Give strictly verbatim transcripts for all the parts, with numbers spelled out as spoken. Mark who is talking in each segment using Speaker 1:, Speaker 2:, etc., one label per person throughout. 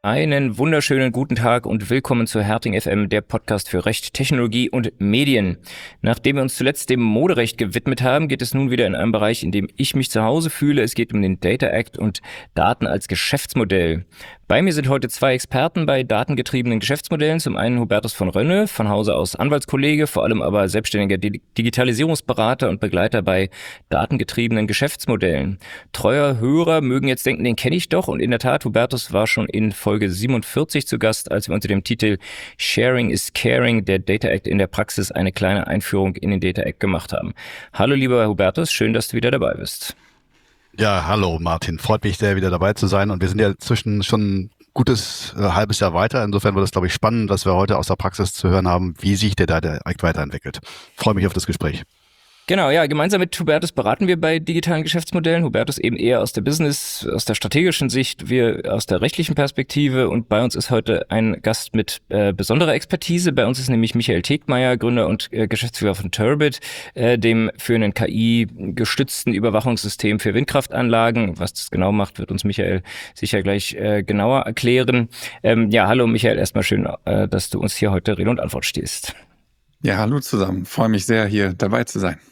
Speaker 1: Einen wunderschönen guten Tag und willkommen zu Herting F M, der Podcast für Recht, Technologie und Medien. Nachdem wir uns zuletzt dem Moderecht gewidmet haben, geht es nun wieder in einen Bereich, in dem ich mich zu Hause fühle. Es geht um den Data Act und Daten als Geschäftsmodell. Bei mir sind heute zwei Experten bei datengetriebenen Geschäftsmodellen. Zum einen Hubertus von Rönne, von Hause aus Anwaltskollege, vor allem aber selbstständiger Digitalisierungsberater und Begleiter bei datengetriebenen Geschäftsmodellen. Treuer Hörer mögen jetzt denken, den kenne ich doch. Und in der Tat, Hubertus war schon in Folge siebenundvierzig zu Gast, als wir unter dem Titel Sharing is Caring, der Data Act in der Praxis, eine kleine Einführung in den Data Act gemacht haben. Hallo lieber Hubertus, schön, dass du wieder dabei bist.
Speaker 2: Ja, hallo Martin, freut mich sehr, wieder dabei zu sein, und wir sind ja inzwischen schon ein gutes äh, halbes Jahr weiter. Insofern wird es, glaube ich, spannend, dass wir heute aus der Praxis zu hören haben, wie sich der Data Act weiterentwickelt. Freue mich auf das Gespräch.
Speaker 1: Genau, ja, gemeinsam mit Hubertus beraten wir bei digitalen Geschäftsmodellen. Hubertus eben eher aus der Business, aus der strategischen Sicht, wir aus der rechtlichen Perspektive, und bei uns ist heute ein Gast mit äh, besonderer Expertise. Bei uns ist nämlich Michael Tegtmeier, Gründer und äh, Geschäftsführer von Turbit, äh, dem für einen K I-gestützten Überwachungssystem für Windkraftanlagen. Was das genau macht, wird uns Michael sicher gleich äh, genauer erklären. Ähm, ja, hallo Michael, erstmal schön, äh, dass du uns hier heute Rede und Antwort stehst.
Speaker 3: Ja, hallo zusammen. Freue mich sehr, hier dabei zu sein.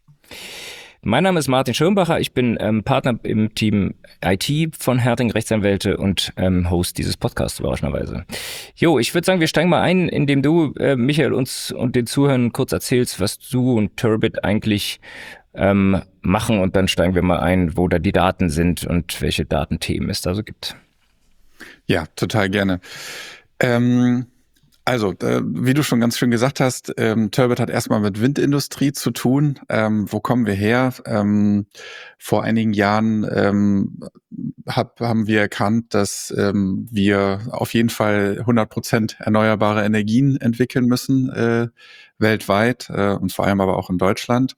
Speaker 1: Mein Name ist Martin Schirmbacher, ich bin ähm, Partner im Team I T von Herting Rechtsanwälte und ähm, Host dieses Podcasts überraschenderweise. Jo, ich würde sagen, wir steigen mal ein, indem du, äh, Michael, uns und den Zuhörern kurz erzählst, was du und Turbit eigentlich ähm, machen, und dann steigen wir mal ein, wo da die Daten sind und welche Datenthemen es da so gibt.
Speaker 3: Ja, total gerne. Ähm Also, äh, wie du schon ganz schön gesagt hast, ähm, Turbit hat erstmal mit Windindustrie zu tun. Ähm, wo kommen wir her? Ähm, vor einigen Jahren ähm, hab, haben wir erkannt, dass ähm, wir auf jeden Fall hundert Prozent erneuerbare Energien entwickeln müssen, äh, weltweit äh, und vor allem aber auch in Deutschland.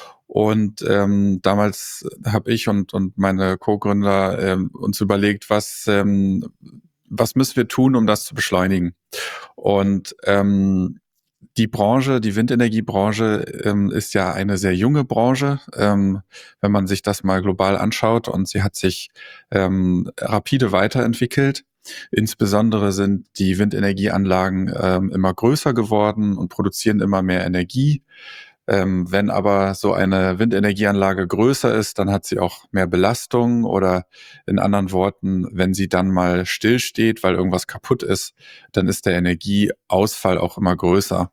Speaker 3: Und ähm, damals habe ich und, und meine Co-Gründer ähm, uns überlegt, was, ähm, was müssen wir tun, um das zu beschleunigen? Und ähm, die Branche, die Windenergiebranche, ähm, ist ja eine sehr junge Branche, ähm, wenn man sich das mal global anschaut, und sie hat sich ähm, rapide weiterentwickelt. Insbesondere sind die Windenergieanlagen ähm, immer größer geworden und produzieren immer mehr Energie. Ähm, wenn aber so eine Windenergieanlage größer ist, dann hat sie auch mehr Belastung, oder in anderen Worten, wenn sie dann mal stillsteht, weil irgendwas kaputt ist, dann ist der Energieausfall auch immer größer.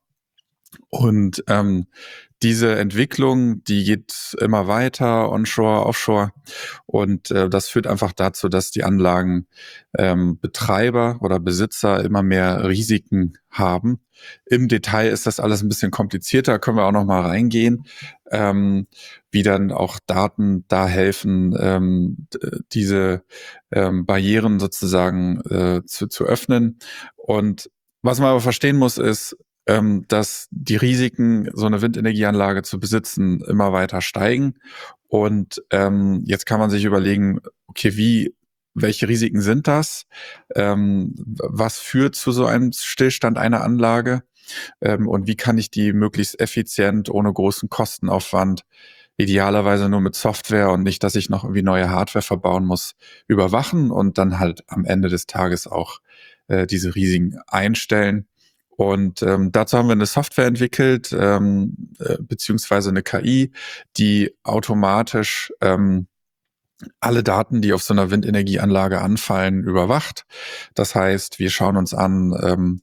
Speaker 3: Und ähm, diese Entwicklung, die geht immer weiter, onshore, offshore, und äh, das führt einfach dazu, dass die Anlagen ähm, Betreiber oder Besitzer immer mehr Risiken haben. Im Detail ist das alles ein bisschen komplizierter, können wir auch noch mal reingehen, ähm, wie dann auch Daten da helfen, ähm, diese ähm, Barrieren sozusagen äh, zu, zu öffnen. Und was man aber verstehen muss, ist, ähm, dass die Risiken, so eine Windenergieanlage zu besitzen, immer weiter steigen. Und ähm, jetzt kann man sich überlegen, okay, wie welche Risiken sind das? Ähm, was führt zu so einem Stillstand einer Anlage? Ähm, und wie kann ich die möglichst effizient, ohne großen Kostenaufwand, idealerweise nur mit Software und nicht, dass ich noch irgendwie neue Hardware verbauen muss, überwachen und dann halt am Ende des Tages auch äh, diese Risiken einstellen? Und ähm, dazu haben wir eine Software entwickelt, ähm, äh, beziehungsweise eine K I, die automatisch ähm, alle Daten, die auf so einer Windenergieanlage anfallen, überwacht. Das heißt, wir schauen uns an, ähm,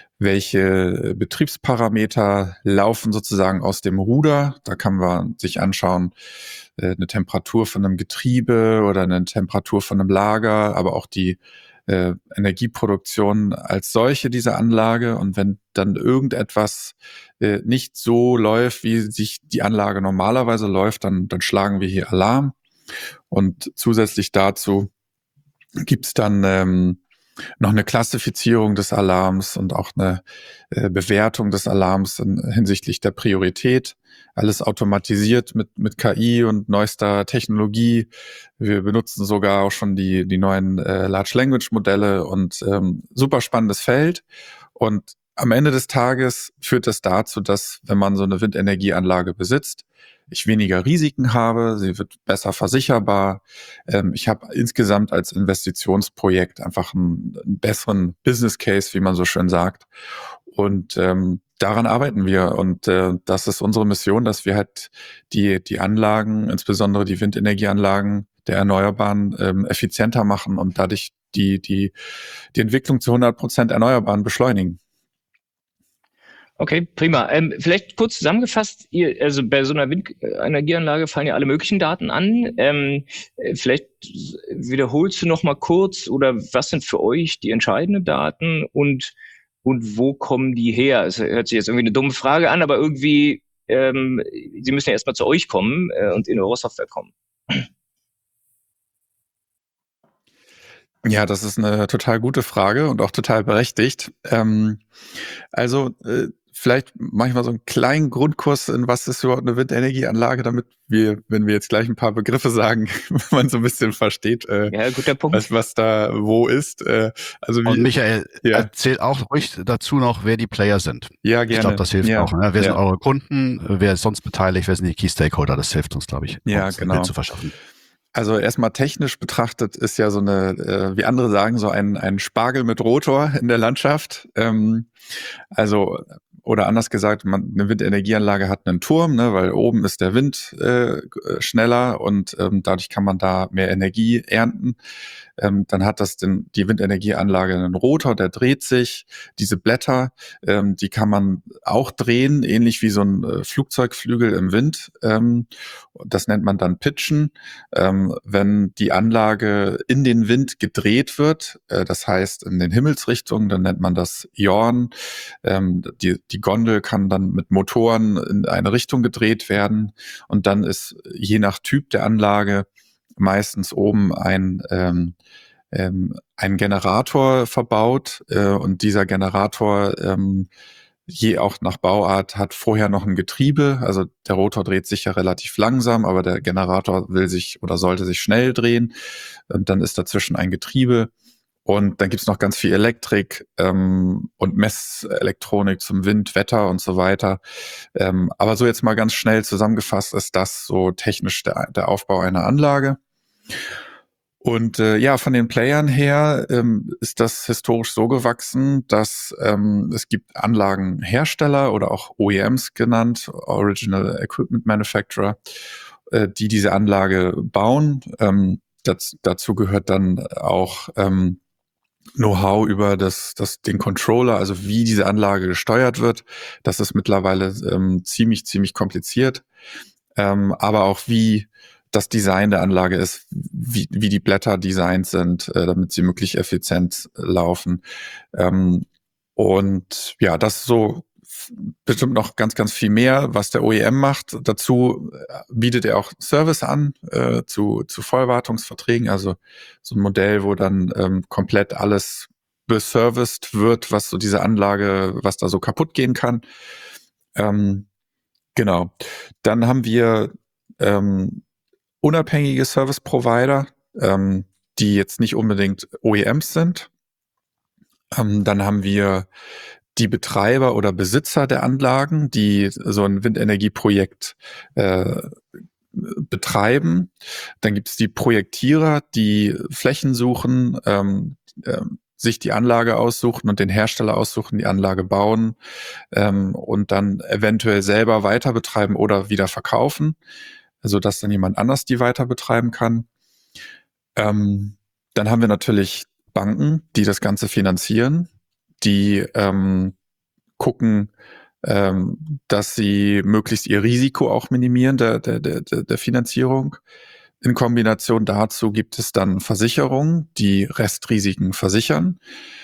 Speaker 3: welche Betriebsparameter laufen sozusagen aus dem Ruder. Da kann man sich anschauen, äh, eine Temperatur von einem Getriebe oder eine Temperatur von einem Lager, aber auch die äh, Energieproduktion als solche dieser Anlage. Und wenn dann irgendetwas äh, nicht so läuft, wie sich die Anlage normalerweise läuft, dann, dann schlagen wir hier Alarm. Und zusätzlich dazu gibt's dann ähm, noch eine Klassifizierung des Alarms und auch eine äh, Bewertung des Alarms in, hinsichtlich der Priorität. Alles automatisiert mit mit K I und neuester Technologie. Wir benutzen sogar auch schon die die neuen äh, Large Language Modelle, und ähm, super spannendes Feld. Und am Ende des Tages führt das dazu, dass, wenn man so eine Windenergieanlage besitzt, ich weniger Risiken habe, sie wird besser versicherbar. Ähm, ich habe insgesamt als Investitionsprojekt einfach einen, einen besseren Business Case, wie man so schön sagt. Und ähm, daran arbeiten wir. Und äh, das ist unsere Mission, dass wir halt die, die Anlagen, insbesondere die Windenergieanlagen der Erneuerbaren, ähm, effizienter machen und dadurch die, die, die Entwicklung zu hundert Prozent Erneuerbaren beschleunigen.
Speaker 1: Okay, prima. Ähm, vielleicht kurz zusammengefasst, ihr, also bei so einer Windenergieanlage fallen ja alle möglichen Daten an. Ähm, vielleicht wiederholst du noch mal kurz, oder was sind für euch die entscheidenden Daten und, und wo kommen die her? Es hört sich jetzt irgendwie eine dumme Frage an, aber irgendwie, ähm, sie müssen ja erstmal zu euch kommen äh, und in eure Software kommen.
Speaker 3: Ja, das ist eine total gute Frage und auch total berechtigt. Ähm, also äh, vielleicht manchmal so einen kleinen Grundkurs in was ist überhaupt eine Windenergieanlage, damit wir, wenn wir jetzt gleich ein paar Begriffe sagen, man so ein bisschen versteht, äh,
Speaker 1: Ja, guter Punkt.
Speaker 3: was, was da wo ist. Äh, also wie,
Speaker 2: Und Michael,
Speaker 3: ja.
Speaker 2: erzähl auch ruhig dazu noch, wer die Player sind.
Speaker 3: Ja, gerne.
Speaker 2: Ich glaube, das hilft
Speaker 3: ja.
Speaker 2: auch. Ne? Wer
Speaker 3: ja.
Speaker 2: sind eure Kunden? Wer ist sonst beteiligt? Wer sind die Key Stakeholder? Das hilft uns, glaube ich,
Speaker 3: ja,
Speaker 2: uns ein
Speaker 3: genau.
Speaker 2: Bild zu verschaffen.
Speaker 3: Also erstmal technisch betrachtet ist ja so eine, äh, wie andere sagen, so ein, ein Spargel mit Rotor in der Landschaft. Ähm, also, oder anders gesagt, man, eine Windenergieanlage hat einen Turm, ne, weil oben ist der Wind äh, schneller und ähm, dadurch kann man da mehr Energie ernten. Ähm, dann hat das den, die Windenergieanlage einen Rotor, der dreht sich. Diese Blätter, ähm, die kann man auch drehen, ähnlich wie so ein äh, Flugzeugflügel im Wind. Ähm, das nennt man dann Pitchen. Ähm, wenn die Anlage in den Wind gedreht wird, äh, das heißt in den Himmelsrichtungen, dann nennt man das Yawn. Ähm, die, die Gondel kann dann mit Motoren in eine Richtung gedreht werden und dann ist je nach Typ der Anlage meistens oben ein ähm, ähm, ein Generator verbaut äh, und dieser Generator ähm, je auch nach Bauart hat vorher noch ein Getriebe, also der Rotor dreht sich ja relativ langsam, aber der Generator will sich oder sollte sich schnell drehen und dann ist dazwischen ein Getriebe und dann gibt's noch ganz viel Elektrik ähm, und Messelektronik zum Wind, Wetter und so weiter. Ähm, aber so jetzt mal ganz schnell zusammengefasst ist das so technisch der, der Aufbau einer Anlage. Und äh, ja, von den Playern her ähm, ist das historisch so gewachsen, dass ähm, es gibt Anlagenhersteller oder auch O E Ms genannt, Original Equipment Manufacturer, äh, die diese Anlage bauen. Ähm, das, dazu gehört dann auch ähm, Know-how über das, das, den Controller, also wie diese Anlage gesteuert wird. Das ist mittlerweile ähm, ziemlich, ziemlich kompliziert. Ähm, aber auch wie das Design der Anlage ist, wie, wie die Blätter designt sind, äh, damit sie möglichst effizient äh, laufen. Ähm, und ja, das ist so bestimmt noch ganz, ganz viel mehr, was der O E M macht. Dazu bietet er auch Service an äh, zu, zu Vollwartungsverträgen, also so ein Modell, wo dann ähm, komplett alles beserviced wird, was so diese Anlage, was da so kaputt gehen kann. Ähm, genau. Dann haben wir ähm, unabhängige Service-Provider, ähm, die jetzt nicht unbedingt O E Ms sind. Ähm, dann haben wir die Betreiber oder Besitzer der Anlagen, die so ein Windenergieprojekt äh, betreiben. Dann gibt es die Projektierer, die Flächen suchen, ähm, äh, sich die Anlage aussuchen und den Hersteller aussuchen, die Anlage bauen ähm, und dann eventuell selber weiter betreiben oder wieder verkaufen, sodass dann jemand anders die weiter betreiben kann. Ähm, dann haben wir natürlich Banken, die das Ganze finanzieren, die ähm, gucken, ähm, dass sie möglichst ihr Risiko auch minimieren der, der, der, der Finanzierung. In Kombination dazu gibt es dann Versicherungen, die Restrisiken versichern.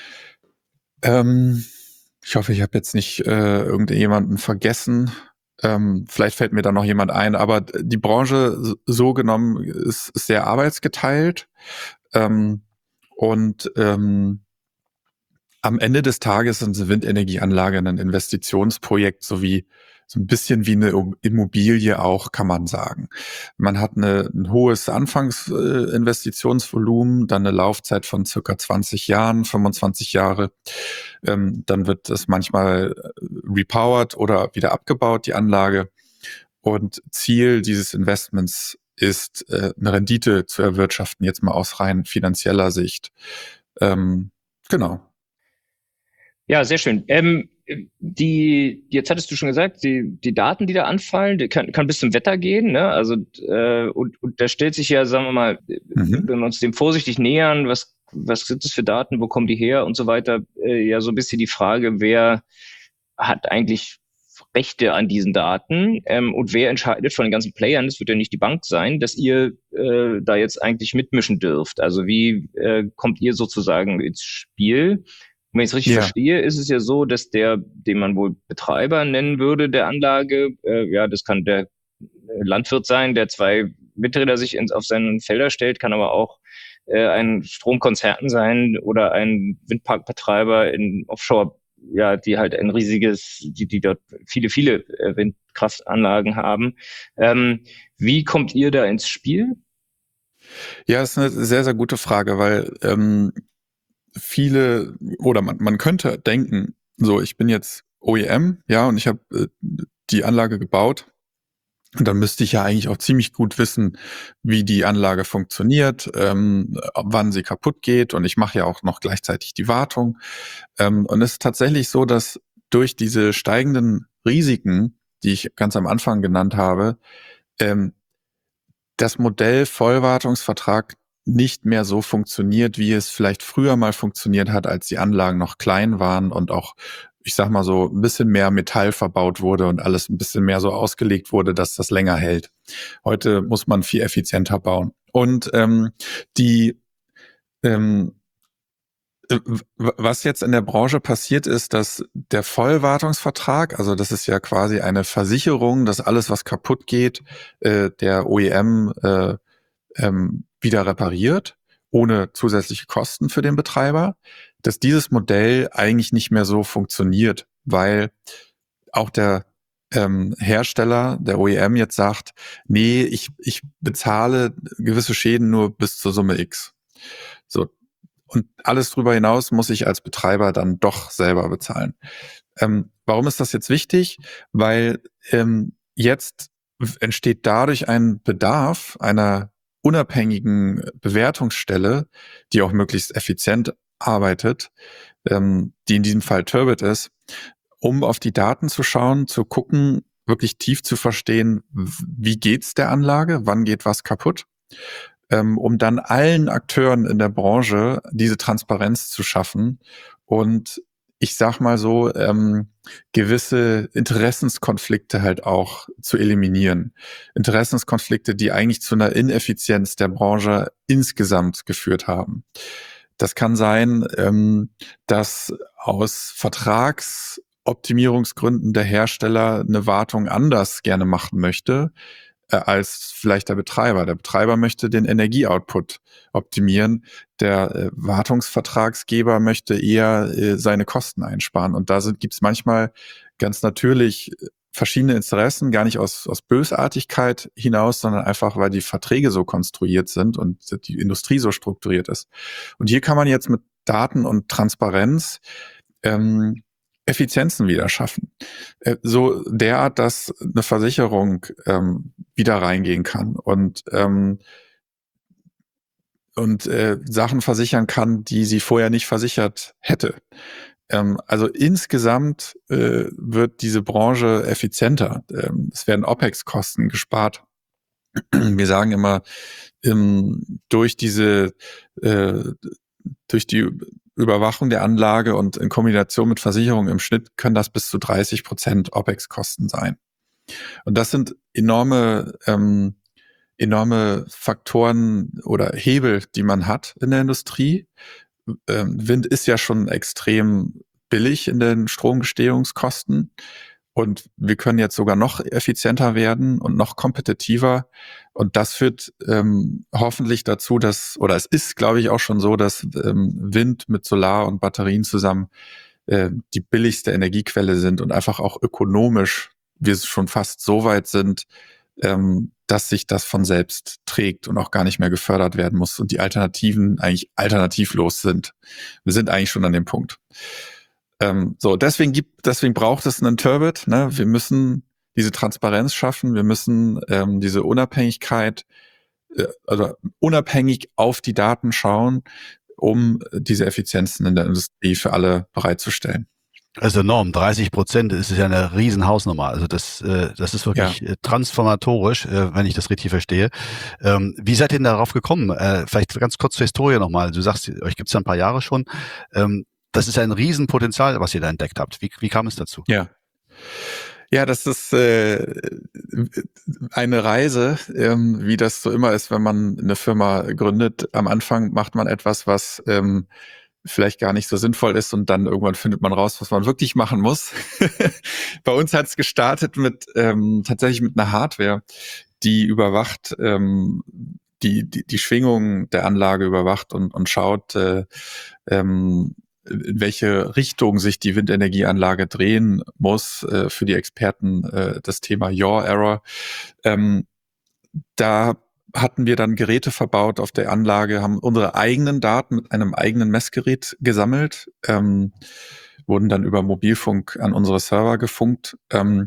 Speaker 3: Ähm, ich hoffe, ich habe jetzt nicht äh, irgendjemanden vergessen. Ähm, vielleicht fällt mir da noch jemand ein, aber die Branche so genommen ist, ist sehr arbeitsgeteilt. Ähm, und ähm, am Ende des Tages sind eine Windenergieanlage ein Investitionsprojekt, sowie so ein bisschen wie eine Immobilie auch, kann man sagen. Man hat eine, ein hohes Anfangsinvestitionsvolumen, dann eine Laufzeit von circa zwanzig Jahren, fünfundzwanzig Jahre. Ähm, dann wird das manchmal repowered oder wieder abgebaut, die Anlage. Und Ziel dieses Investments ist, äh, eine Rendite zu erwirtschaften, jetzt mal aus rein finanzieller Sicht. Ähm, genau.
Speaker 1: Ja, sehr schön. Ähm, die, jetzt hattest du schon gesagt, die, die Daten, die da anfallen, die kann, kann bis zum Wetter gehen, ne? Also, äh, und, und da stellt sich ja, sagen wir mal,
Speaker 3: Mhm.
Speaker 1: wenn wir uns dem vorsichtig nähern, was, was sind das für Daten, wo kommen die her und so weiter, äh, ja, so ein bisschen die Frage, wer hat eigentlich Rechte an diesen Daten, ähm, und wer entscheidet von den ganzen Playern, das wird ja nicht die Bank sein, dass ihr äh, da jetzt eigentlich mitmischen dürft. Also wie äh, kommt ihr sozusagen ins Spiel? Und wenn ich es richtig
Speaker 3: Ja.
Speaker 1: verstehe, ist es ja so, dass der, den man wohl Betreiber nennen würde, der Anlage, äh, ja, das kann der Landwirt sein, der zwei Windräder sich ins, auf seinen Felder stellt, kann aber auch äh, ein Stromkonzern sein oder ein Windparkbetreiber in Offshore, ja, die halt ein riesiges, die, die dort viele, viele äh, Windkraftanlagen haben. Ähm, wie kommt ihr da ins Spiel?
Speaker 3: Ja, ist eine sehr, sehr gute Frage, weil ähm, viele, oder man, man könnte denken, so, ich bin jetzt O E M, ja, und ich habe äh, die Anlage gebaut. Und dann müsste ich ja eigentlich auch ziemlich gut wissen, wie die Anlage funktioniert, ähm, wann sie kaputt geht. Und ich mache ja auch noch gleichzeitig die Wartung. Ähm, und es ist tatsächlich so, dass durch diese steigenden Risiken, die ich ganz am Anfang genannt habe, ähm, das Modell Vollwartungsvertrag nicht mehr so funktioniert, wie es vielleicht früher mal funktioniert hat, als die Anlagen noch klein waren und auch, ich sag mal so, ein bisschen mehr Metall verbaut wurde und alles ein bisschen mehr so ausgelegt wurde, dass das länger hält. Heute muss man viel effizienter bauen. Und ähm, die ähm, was jetzt in der Branche passiert ist, dass der Vollwartungsvertrag, also das ist ja quasi eine Versicherung, dass alles, was kaputt geht, äh, der O E M äh, ähm, wieder repariert, ohne zusätzliche Kosten für den Betreiber, dass dieses Modell eigentlich nicht mehr so funktioniert, weil auch der ähm, Hersteller, der O E M jetzt sagt, nee, ich, ich bezahle gewisse Schäden nur bis zur Summe X. So. Und alles drüber hinaus muss ich als Betreiber dann doch selber bezahlen. Ähm, warum ist das jetzt wichtig? Weil ähm, jetzt entsteht dadurch ein Bedarf einer unabhängigen Bewertungsstelle, die auch möglichst effizient arbeitet, ähm, die in diesem Fall Turbit ist, um auf die Daten zu schauen, zu gucken, wirklich tief zu verstehen, wie geht's der Anlage, wann geht was kaputt, ähm, um dann allen Akteuren in der Branche diese Transparenz zu schaffen und ich sag mal so, ähm, gewisse Interessenskonflikte halt auch zu eliminieren. Interessenskonflikte, die eigentlich zu einer Ineffizienz der Branche insgesamt geführt haben. Das kann sein, ähm, dass aus Vertragsoptimierungsgründen der Hersteller eine Wartung anders gerne machen möchte, äh, als vielleicht der Betreiber. Der Betreiber möchte den Energieoutput optimieren. Der äh, Wartungsvertragsgeber möchte eher äh, seine Kosten einsparen. Und da gibt es manchmal ganz natürlich verschiedene Interessen, gar nicht aus, aus Bösartigkeit hinaus, sondern einfach, weil die Verträge so konstruiert sind und die Industrie so strukturiert ist. Und hier kann man jetzt mit Daten und Transparenz ähm, Effizienzen wieder schaffen. Äh, so derart, dass eine Versicherung ähm, wieder reingehen kann und ähm, und äh, Sachen versichern kann, die sie vorher nicht versichert hätte. Ähm, also insgesamt äh, wird diese Branche effizienter. Ähm, es werden OPEX-Kosten gespart. Wir sagen immer, ähm, durch diese äh, durch die Überwachung der Anlage und in Kombination mit Versicherung im Schnitt können das bis zu dreißig Prozent OPEX-Kosten sein. Und das sind enorme ähm, enorme Faktoren oder Hebel, die man hat in der Industrie. Ähm, Wind ist ja schon extrem billig in den Stromgestehungskosten und wir können jetzt sogar noch effizienter werden und noch kompetitiver und das führt ähm, hoffentlich dazu, dass, oder es ist, glaube ich, auch schon so, dass ähm, Wind mit Solar und Batterien zusammen äh, die billigste Energiequelle sind und einfach auch ökonomisch wir schon fast so weit sind, ähm, dass sich das von selbst trägt und auch gar nicht mehr gefördert werden muss und die Alternativen eigentlich alternativlos sind. Wir sind eigentlich schon an dem Punkt. Ähm, so, deswegen gibt, deswegen braucht es einen Turbit. Ne? Wir müssen diese Transparenz schaffen, wir müssen ähm, diese Unabhängigkeit, äh, also unabhängig auf die Daten schauen, um diese Effizienzen in der Industrie für alle bereitzustellen.
Speaker 2: Das ist enorm. dreißig Prozent ist ja eine riesen Hausnummer. Also das, äh, das ist wirklich
Speaker 3: Ja.
Speaker 2: transformatorisch, äh, wenn ich das richtig verstehe. Ähm, wie seid ihr denn darauf gekommen? Äh, vielleicht ganz kurz zur Historie nochmal. Du sagst, euch gibt's ja ein paar Jahre schon. Ähm, das ist ein Riesenpotenzial, was ihr da entdeckt habt. Wie, wie kam es dazu?
Speaker 3: Ja. Ja, das ist äh, eine Reise, ähm, wie das so immer ist, wenn man eine Firma gründet. Am Anfang macht man etwas, was ähm, vielleicht gar nicht so sinnvoll ist und dann irgendwann findet man raus, was man wirklich machen muss. Bei uns hat es gestartet mit ähm, tatsächlich mit einer Hardware, die überwacht, ähm, die, die die Schwingung der Anlage überwacht und und schaut, äh, ähm, in welche Richtung sich die Windenergieanlage drehen muss. Äh, für die Experten äh, das Thema Yaw Error. Ähm, da hatten wir dann Geräte verbaut auf der Anlage, haben unsere eigenen Daten mit einem eigenen Messgerät gesammelt, ähm, wurden dann über Mobilfunk an unsere Server gefunkt ähm,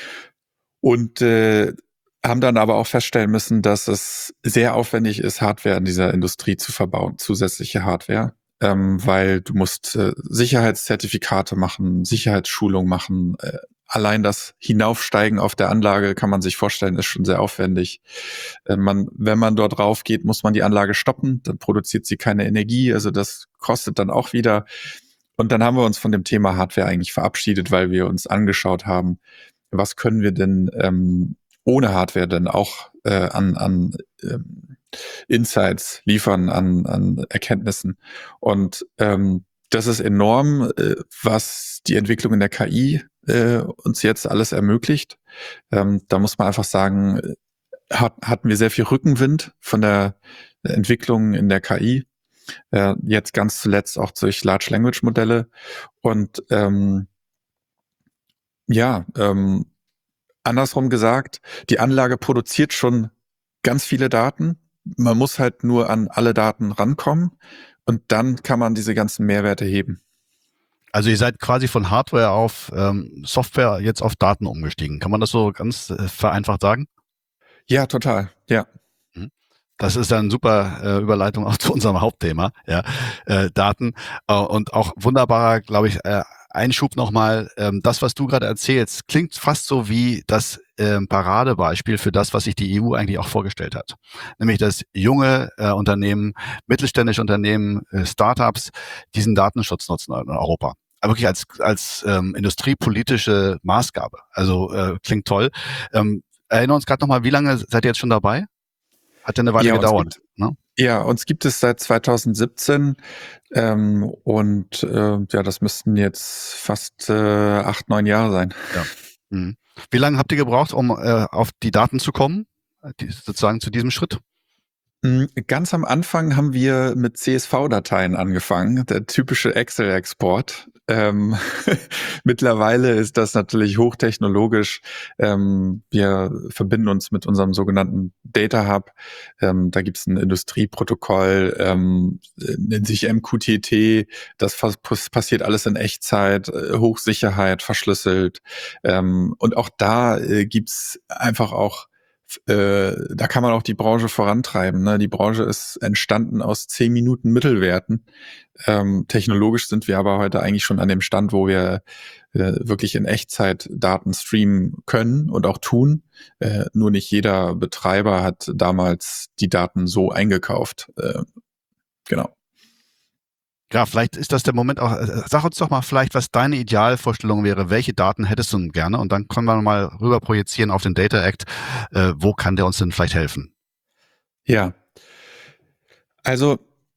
Speaker 3: und äh, haben dann aber auch feststellen müssen, dass es sehr aufwendig ist, Hardware in dieser Industrie zu verbauen, zusätzliche Hardware, ähm, weil du musst äh, Sicherheitszertifikate machen, Sicherheitsschulung machen, äh, allein das Hinaufsteigen auf der Anlage kann man sich vorstellen, ist schon sehr aufwendig. Äh, man, wenn man dort rauf geht, muss man die Anlage stoppen, dann produziert sie keine Energie, also das kostet dann auch wieder. Und dann haben wir uns von dem Thema Hardware eigentlich verabschiedet, weil wir uns angeschaut haben, was können wir denn ähm, ohne Hardware denn auch äh, an, an ähm, Insights liefern, an, an Erkenntnissen. Und ähm, das ist enorm, äh, was die Entwicklung in der K I äh, uns jetzt alles ermöglicht. Ähm, da muss man einfach sagen, hat, hatten wir sehr viel Rückenwind von der Entwicklung in der K I. Äh, jetzt ganz zuletzt auch durch Large Language Modelle. Und ähm, ja, ähm, andersrum gesagt, die Anlage produziert schon ganz viele Daten. Man muss halt nur an alle Daten rankommen und dann kann man diese ganzen Mehrwerte heben.
Speaker 2: Also ihr seid quasi von Hardware auf ähm, Software jetzt auf Daten umgestiegen. Kann man das so ganz äh, vereinfacht sagen?
Speaker 3: Ja, total. Ja.
Speaker 2: Das ist dann super äh, Überleitung auch zu unserem Hauptthema, ja, äh, Daten äh, und auch wunderbarer, glaube ich, äh, Einschub nochmal. Ähm, das, was du gerade erzählst, klingt fast so wie das ähm, Paradebeispiel für das, was sich die E U eigentlich auch vorgestellt hat. Nämlich, dass junge äh, Unternehmen, mittelständische Unternehmen, äh, Startups diesen Datenschutz nutzen in Europa. Aber wirklich als, als ähm, industriepolitische Maßgabe. Also äh, klingt toll. Ähm, erinnern uns gerade nochmal, wie lange seid ihr jetzt schon dabei? Hat ja eine Weile
Speaker 3: ja,
Speaker 2: gedauert.
Speaker 3: Gibt,
Speaker 2: ne?
Speaker 3: Ja, uns gibt es seit zwanzig siebzehn ähm, und äh, ja, das müssten jetzt fast äh, acht, neun Jahre sein.
Speaker 2: Ja. Mhm. Wie lange habt ihr gebraucht, um äh, auf die Daten zu kommen, die, sozusagen zu diesem Schritt?
Speaker 3: Ganz am Anfang haben wir mit C S V-Dateien angefangen, der typische Excel-Export. Ähm, mittlerweile ist das natürlich hochtechnologisch. Ähm, wir verbinden uns mit unserem sogenannten Data Hub. Ähm, da gibt es ein Industrieprotokoll, ähm, nennt sich M Q T T. Das passiert alles in Echtzeit, Hochsicherheit, verschlüsselt. Ähm, und auch da äh, gibt's einfach auch Äh, da kann man auch die Branche vorantreiben. Ne? Die Branche ist entstanden aus zehn Minuten Mittelwerten. Ähm, technologisch sind wir aber heute eigentlich schon an dem Stand, wo wir äh, wirklich in Echtzeit Daten streamen können und auch tun. Äh, nur nicht jeder Betreiber hat damals die Daten so eingekauft. Äh, genau.
Speaker 2: Ja, vielleicht ist das der Moment auch, sag uns doch mal vielleicht, was deine Idealvorstellung wäre. Welche Daten hättest du denn gerne? Und dann können wir mal rüber projizieren auf den Data Act. Äh, wo kann der uns denn vielleicht helfen?
Speaker 3: Ja. Also,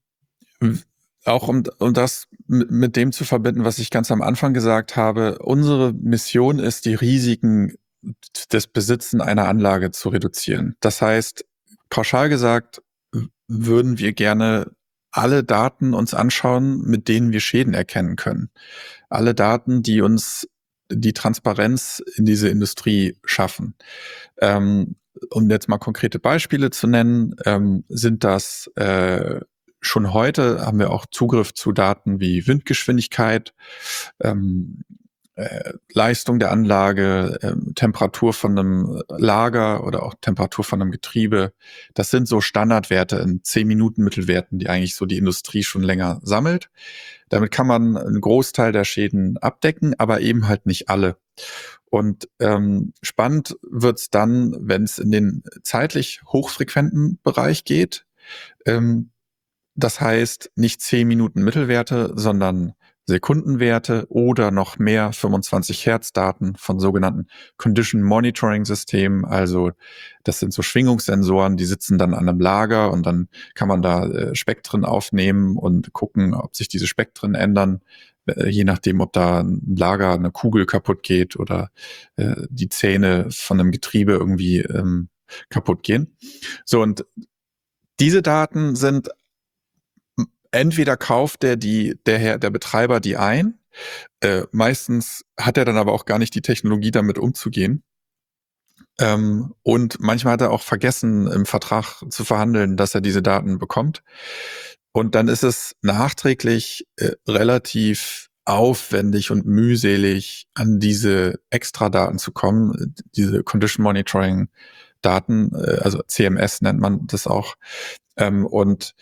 Speaker 3: auch um, um das mit, mit dem zu verbinden, was ich ganz am Anfang gesagt habe, unsere Mission ist, die Risiken des Besitzen einer Anlage zu reduzieren. Das heißt, pauschal gesagt, würden wir gerne alle Daten uns anschauen, mit denen wir Schäden erkennen können. Alle Daten, die uns die Transparenz in diese Industrie schaffen. Ähm, um jetzt mal konkrete Beispiele zu nennen, ähm, sind das äh, schon heute haben wir auch Zugriff zu Daten wie Windgeschwindigkeit, ähm, äh, Leistung der Anlage, äh, Temperatur von einem Lager oder auch Temperatur von einem Getriebe. Das sind so Standardwerte in zehn Minuten Mittelwerten, die eigentlich so die Industrie schon länger sammelt. Damit kann man einen Großteil der Schäden abdecken, aber eben halt nicht alle. Und ähm, spannend wird's dann, wenn es in den zeitlich hochfrequenten Bereich geht. Ähm, das heißt nicht zehn Minuten Mittelwerte, sondern Sekundenwerte oder noch mehr fünfundzwanzig Hertz Daten von sogenannten Condition Monitoring Systemen. Also das sind so Schwingungssensoren, die sitzen dann an einem Lager und dann kann man da äh, Spektren aufnehmen und gucken, ob sich diese Spektren ändern, äh, je nachdem, ob da ein Lager, eine Kugel kaputt geht oder äh, die Zähne von einem Getriebe irgendwie ähm, kaputt gehen. So, und diese Daten sind entweder kauft der die, der Herr, der Betreiber die ein. Äh, meistens hat er dann aber auch gar nicht die Technologie, damit umzugehen. Ähm, und manchmal hat er auch vergessen, im Vertrag zu verhandeln, dass er diese Daten bekommt. Und dann ist es nachträglich äh, relativ aufwendig und mühselig, an diese Extradaten zu kommen, diese Condition Monitoring Daten, äh, also C M S nennt man das auch. Ähm, und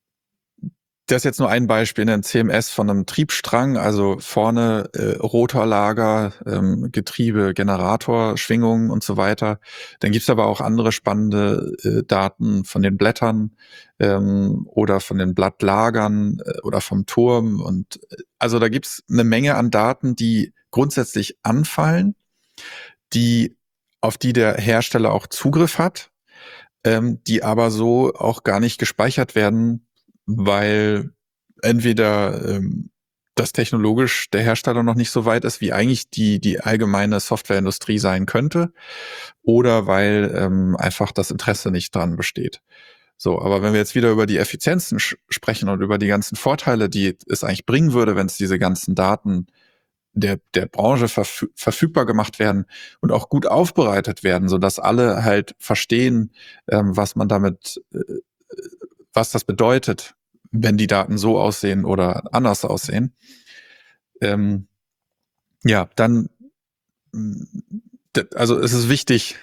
Speaker 3: das ist jetzt nur ein Beispiel, ein C M S von einem Triebstrang, also vorne äh, Rotorlager, ähm, Getriebe, Generator, Schwingungen und so weiter. Dann gibt's aber auch andere spannende äh, Daten von den Blättern ähm, oder von den Blattlagern äh, oder vom Turm. Und äh, also da gibt's eine Menge an Daten, die grundsätzlich anfallen, die auf die der Hersteller auch Zugriff hat, ähm, die aber so auch gar nicht gespeichert werden, weil entweder ähm, das technologisch der Hersteller noch nicht so weit ist, wie eigentlich die die allgemeine Softwareindustrie sein könnte, oder weil ähm, einfach das Interesse nicht dran besteht. So, aber wenn wir jetzt wieder über die Effizienzen sch- sprechen und über die ganzen Vorteile, die es eigentlich bringen würde, wenn es diese ganzen Daten der der Branche verfü- verfügbar gemacht werden und auch gut aufbereitet werden, sodass alle halt verstehen, ähm, was man damit äh, was das bedeutet, wenn die Daten so aussehen oder anders aussehen. Ähm, ja, dann, also es ist wichtig,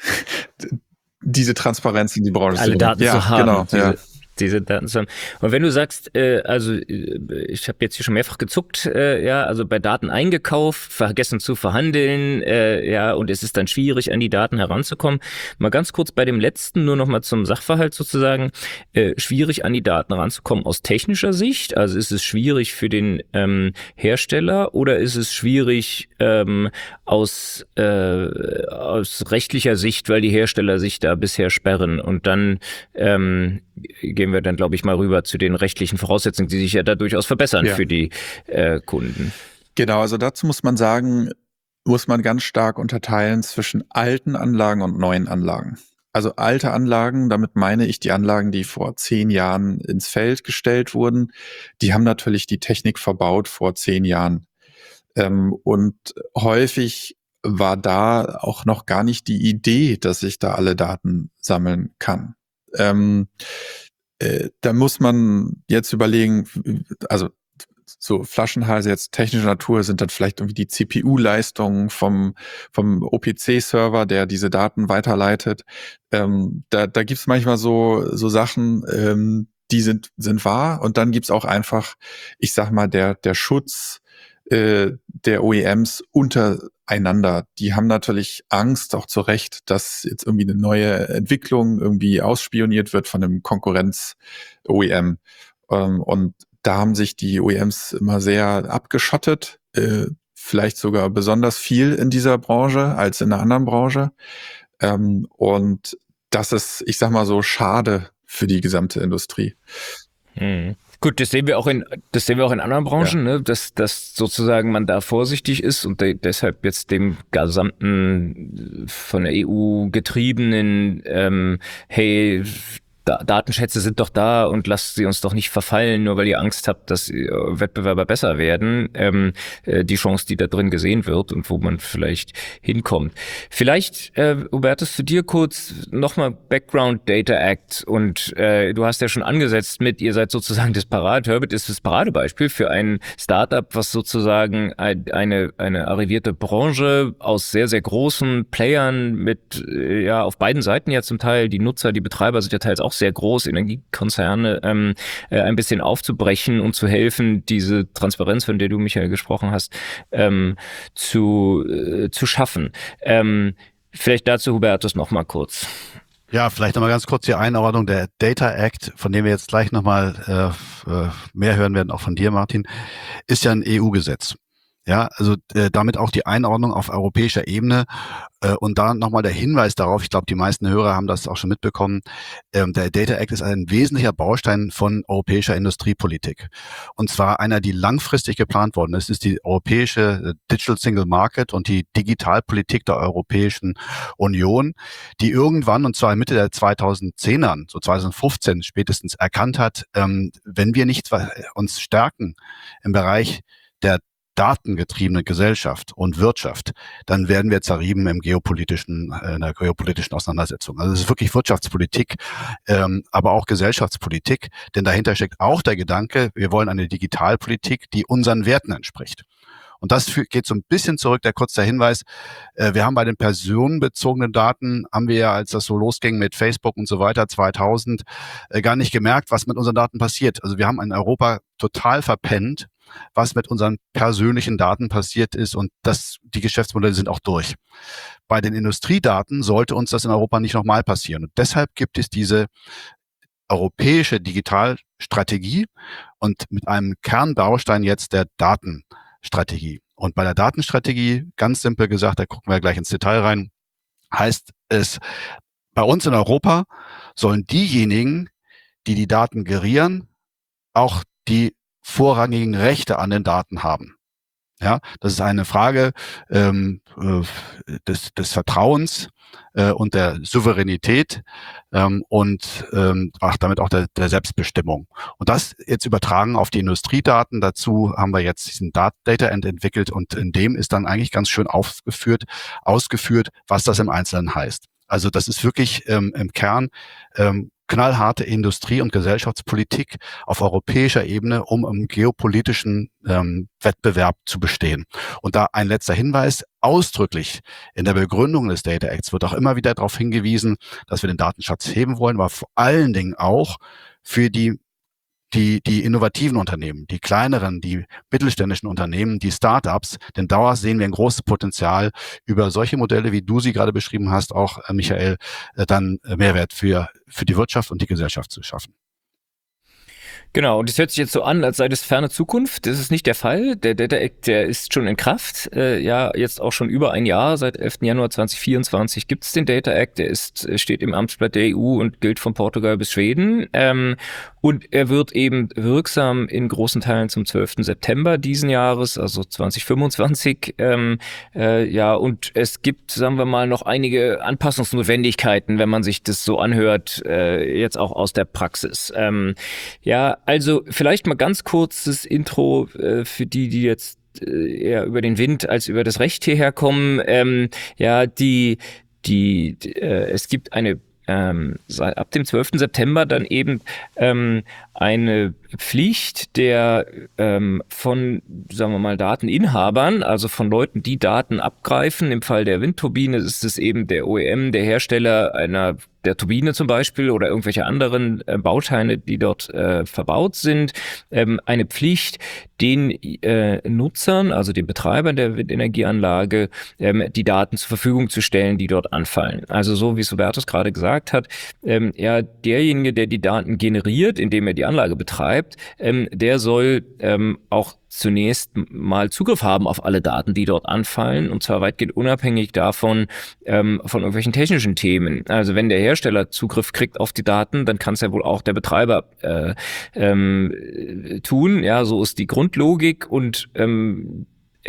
Speaker 3: diese Transparenz in die Branche
Speaker 1: alle
Speaker 3: zu bringen.
Speaker 1: Daten
Speaker 3: Ja,
Speaker 1: zu haben,
Speaker 3: genau,
Speaker 1: diese,
Speaker 3: ja.
Speaker 1: diese Daten zu haben. Und wenn du sagst, äh, also äh, ich habe jetzt hier schon mehrfach gezuckt, äh, ja, also bei Daten eingekauft, vergessen zu verhandeln, äh, ja, und es ist dann schwierig, an die Daten heranzukommen. Mal ganz kurz bei dem letzten, nur nochmal zum Sachverhalt sozusagen, äh, schwierig an die Daten ranzukommen aus technischer Sicht, also ist es schwierig für den ähm, Hersteller oder ist es schwierig ähm, aus, äh, aus rechtlicher Sicht, weil die Hersteller sich da bisher sperren und dann ähm, gehen wir dann, glaube ich, mal rüber zu den rechtlichen Voraussetzungen, die sich ja da durchaus verbessern
Speaker 3: Ja.
Speaker 1: für die äh, Kunden.
Speaker 3: Genau, also dazu muss man sagen, muss man ganz stark unterteilen zwischen alten Anlagen und neuen Anlagen. Also alte Anlagen, damit meine ich die Anlagen, die vor zehn Jahren ins Feld gestellt wurden, die haben natürlich die Technik verbaut vor zehn Jahren. Ähm, und häufig war da auch noch gar nicht die Idee, dass ich da alle Daten sammeln kann. Ähm, äh, da muss man jetzt überlegen, also so Flaschenhalse jetzt technischer Natur sind dann vielleicht irgendwie die C P U-Leistungen vom, vom O P C-Server, der diese Daten weiterleitet. Ähm, da da gibt's manchmal so, so Sachen, ähm, die sind, sind wahr. Und dann gibt's auch einfach, ich sag mal, der, der Schutz äh, der O E Ms untereinander. Die haben natürlich Angst, auch zu Recht, dass jetzt irgendwie eine neue Entwicklung irgendwie ausspioniert wird von einem Konkurrenz-O E M. Ähm, und da haben sich die O E Ms immer sehr abgeschottet, äh, vielleicht sogar besonders viel in dieser Branche als in einer anderen Branche. Ähm, und das ist, ich sag mal so, schade für die gesamte Industrie.
Speaker 1: Hm. Gut, das sehen wir auch in, das sehen wir auch in anderen Branchen, ja. ne? dass, dass sozusagen man da vorsichtig ist und de- deshalb jetzt dem gesamten von der E U getriebenen, ähm, hey, Da- Datenschätze sind doch da und lasst sie uns doch nicht verfallen, nur weil ihr Angst habt, dass äh, Wettbewerber besser werden. Ähm, äh, die Chance, die da drin gesehen wird und wo man vielleicht hinkommt. Vielleicht, äh, Hubertus, zu dir kurz nochmal Background Data Act und äh, du hast ja schon angesetzt mit, ihr seid sozusagen das Parade, Turbot ist das Paradebeispiel für ein Startup, was sozusagen ein, eine, eine arrivierte Branche aus sehr, sehr großen Playern mit, äh, ja, auf beiden Seiten ja zum Teil, die Nutzer, die Betreiber sind ja teils auch sehr groß, Energiekonzerne, ähm, äh, ein bisschen aufzubrechen und zu helfen, diese Transparenz, von der du, Michael, gesprochen hast, ähm, zu, äh, zu schaffen. Ähm, vielleicht dazu, Hubertus, noch mal kurz.
Speaker 2: Ja, vielleicht nochmal ganz kurz die Einordnung. Der Data Act, von dem wir jetzt gleich nochmal äh, mehr hören werden, auch von dir, Martin, ist ja ein E U-Gesetz. Ja, also äh, damit auch die Einordnung auf europäischer Ebene. Äh, und da nochmal der Hinweis darauf, ich glaube, die meisten Hörer haben das auch schon mitbekommen, ähm, der Data Act ist ein wesentlicher Baustein von europäischer Industriepolitik. Und zwar einer, die langfristig geplant worden ist, ist die europäische Digital Single Market und die Digitalpolitik der Europäischen Union, die irgendwann, und zwar Mitte der zweitausendzehnern, so zweitausendfünfzehn spätestens, erkannt hat, ähm, wenn wir nicht uns stärken im Bereich der datengetriebene Gesellschaft und Wirtschaft, dann werden wir zerrieben im geopolitischen, in der geopolitischen Auseinandersetzung. Also es ist wirklich Wirtschaftspolitik, ähm, aber auch Gesellschaftspolitik, denn dahinter steckt auch der Gedanke, wir wollen eine Digitalpolitik, die unseren Werten entspricht. Und das geht so ein bisschen zurück, der kurze Hinweis, äh, wir haben bei den personenbezogenen Daten, haben wir ja, als das so losging mit Facebook und so weiter, zweitausend, äh, gar nicht gemerkt, was mit unseren Daten passiert. Also wir haben in Europa total verpennt, was mit unseren persönlichen Daten passiert ist, und das, die Geschäftsmodelle sind auch durch. Bei den Industriedaten sollte uns das in Europa nicht nochmal passieren. Und deshalb gibt es diese europäische Digitalstrategie und mit einem Kernbaustein jetzt der Datenstrategie. Und bei der Datenstrategie, ganz simpel gesagt, da gucken wir gleich ins Detail rein, heißt es, bei uns in Europa sollen diejenigen, die die Daten gerieren, auch die vorrangigen Rechte an den Daten haben. Ja, das ist eine Frage ähm, äh, des, des Vertrauens äh, und der Souveränität ähm, und ähm, ach, damit auch der, der Selbstbestimmung. Und das jetzt übertragen auf die Industriedaten. Dazu haben wir jetzt diesen Data End entwickelt, und in dem ist dann eigentlich ganz schön aufgeführt, ausgeführt, was das im Einzelnen heißt. Also das ist wirklich ähm, im Kern ähm, knallharte Industrie- und Gesellschaftspolitik auf europäischer Ebene, um im geopolitischen ähm, Wettbewerb zu bestehen. Und da ein letzter Hinweis, ausdrücklich in der Begründung des Data Acts wird auch immer wieder darauf hingewiesen, dass wir den Datenschatz heben wollen, aber vor allen Dingen auch für die Die, die innovativen Unternehmen, die kleineren, die mittelständischen Unternehmen, die Startups, denn da sehen wir ein großes Potenzial, über solche Modelle, wie du sie gerade beschrieben hast, auch äh, Michael, äh, dann äh, Mehrwert für, für die Wirtschaft und die Gesellschaft zu schaffen.
Speaker 1: Genau, und das hört sich jetzt so an, als sei das ferne Zukunft. Das ist nicht der Fall. Der Data Act, der ist schon in Kraft. Äh, ja, jetzt auch schon über ein Jahr. Seit elften Januar zweitausendvierundzwanzig gibt es den Data Act. Der ist, steht im Amtsblatt der E U und gilt von Portugal bis Schweden. Ähm, und er wird eben wirksam in großen Teilen zum zwölften September diesen Jahres, also zweitausendfünfundzwanzig. Ähm, äh, ja, und es gibt, sagen wir mal, noch einige Anpassungsnotwendigkeiten, wenn man sich das so anhört, äh, jetzt auch aus der Praxis. Ähm, ja, also vielleicht mal ganz kurzes Intro äh, für die, die jetzt äh, eher über den Wind als über das Recht hierher kommen. Ähm, ja, die, die, die äh, es gibt eine ähm, seit, ab dem zwölften September dann eben ähm, eine Pflicht der ähm, von, sagen wir mal, Dateninhabern, also von Leuten, die Daten abgreifen. Im Fall der Windturbine ist es eben der O E M, der Hersteller einer der Turbine zum Beispiel oder irgendwelche anderen äh, Bauteile, die dort äh, verbaut sind, ähm, eine Pflicht, den äh, Nutzern, also den Betreibern der Windenergieanlage, ähm, die Daten zur Verfügung zu stellen, die dort anfallen. Also so, wie es Hubertus gerade gesagt hat, ähm, ja, derjenige, der die Daten generiert, indem er die Anlage betreibt, ähm, der soll ähm, auch zunächst mal Zugriff haben auf alle Daten, die dort anfallen, und zwar weitgehend unabhängig davon, ähm, von irgendwelchen technischen Themen. Also wenn der Hersteller Zugriff kriegt auf die Daten, dann kann es ja wohl auch der Betreiber äh, ähm, tun. Ja, so ist die Grundlogik, und ähm,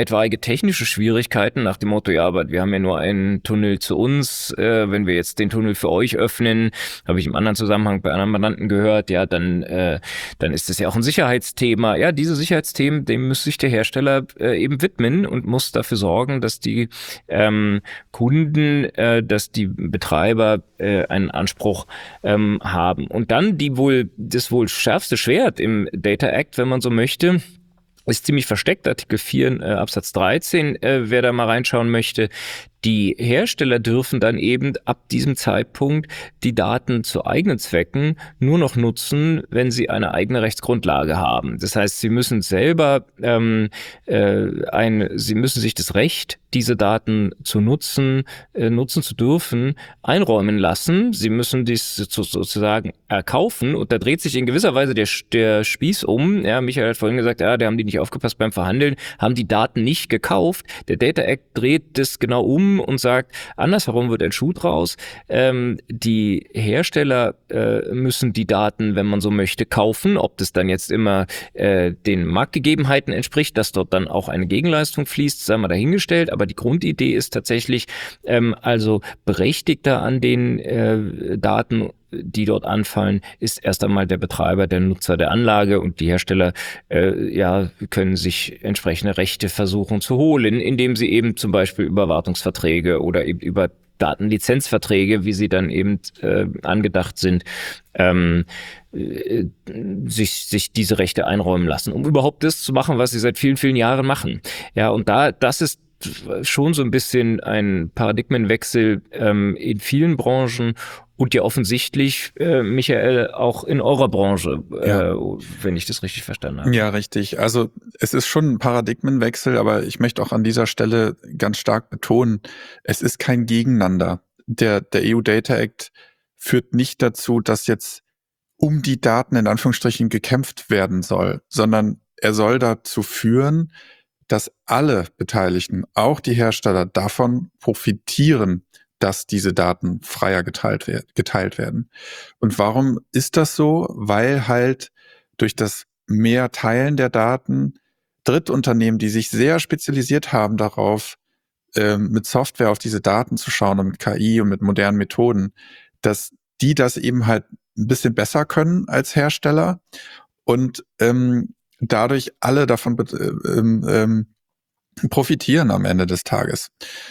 Speaker 1: etwaige technische Schwierigkeiten nach dem Motto, ja, aber wir haben ja nur einen Tunnel zu uns, äh, wenn wir jetzt den Tunnel für euch öffnen, habe ich im anderen Zusammenhang bei anderen Mandanten gehört, ja, dann, äh, dann ist das ja auch ein Sicherheitsthema. Ja, diese Sicherheitsthemen, dem muss sich der Hersteller äh, eben widmen und muss dafür sorgen, dass die ähm, Kunden, äh, dass die Betreiber äh, einen Anspruch ähm, haben. Und dann die wohl, das wohl schärfste Schwert im Data Act, wenn man so möchte, ist ziemlich versteckt, Artikel vier äh, Absatz dreizehn, äh, wer da mal reinschauen möchte. Die Hersteller dürfen dann eben ab diesem Zeitpunkt die Daten zu eigenen Zwecken nur noch nutzen, wenn sie eine eigene Rechtsgrundlage haben. Das heißt, sie müssen selber ähm, äh, ein, sie müssen sich das Recht, diese Daten zu nutzen, äh, nutzen zu dürfen, einräumen lassen. Sie müssen dies so, sozusagen erkaufen und da dreht sich in gewisser Weise der, der Spieß um. Ja, Michael hat vorhin gesagt, ja, da haben die nicht aufgepasst beim Verhandeln, haben die Daten nicht gekauft. Der Data Act dreht das genau um und sagt, andersherum wird ein Schuh draus. Ähm, die Hersteller äh, müssen die Daten, wenn man so möchte, kaufen. Ob das dann jetzt immer äh, den Marktgegebenheiten entspricht, dass dort dann auch eine Gegenleistung fließt, sei mal dahingestellt. Aber die Grundidee ist tatsächlich, ähm, also Berechtigter an den äh, Daten, die dort anfallen, ist erst einmal der Betreiber, der Nutzer der Anlage und die Hersteller äh, ja, können sich entsprechende Rechte versuchen zu holen, indem sie eben zum Beispiel über Wartungsverträge oder eben über Datenlizenzverträge, wie sie dann eben äh, angedacht sind, ähm, äh, sich, sich diese Rechte einräumen lassen, um überhaupt das zu machen, was sie seit vielen, vielen Jahren machen. Ja, und da, das ist schon so ein bisschen ein Paradigmenwechsel ähm, in vielen Branchen und ja offensichtlich, äh, Michael, auch in eurer Branche,
Speaker 3: Ja.
Speaker 1: äh, wenn ich das richtig verstanden habe.
Speaker 3: Ja, richtig. Also es ist schon ein Paradigmenwechsel, aber ich möchte auch an dieser Stelle ganz stark betonen, es ist kein Gegeneinander. Der, der E U-Data Act führt nicht dazu, dass jetzt um die Daten in Anführungsstrichen gekämpft werden soll, sondern er soll dazu führen, dass alle Beteiligten, auch die Hersteller, davon profitieren, dass diese Daten freier geteilt, geteilt werden. Und warum ist das so? Weil halt durch das mehr Teilen der Daten Drittunternehmen, die sich sehr spezialisiert haben darauf, ähm, mit Software auf diese Daten zu schauen und mit K I und mit modernen Methoden, dass die das eben halt ein bisschen besser können als Hersteller und ähm, dadurch alle davon äh, ähm, profitieren am Ende des Tages.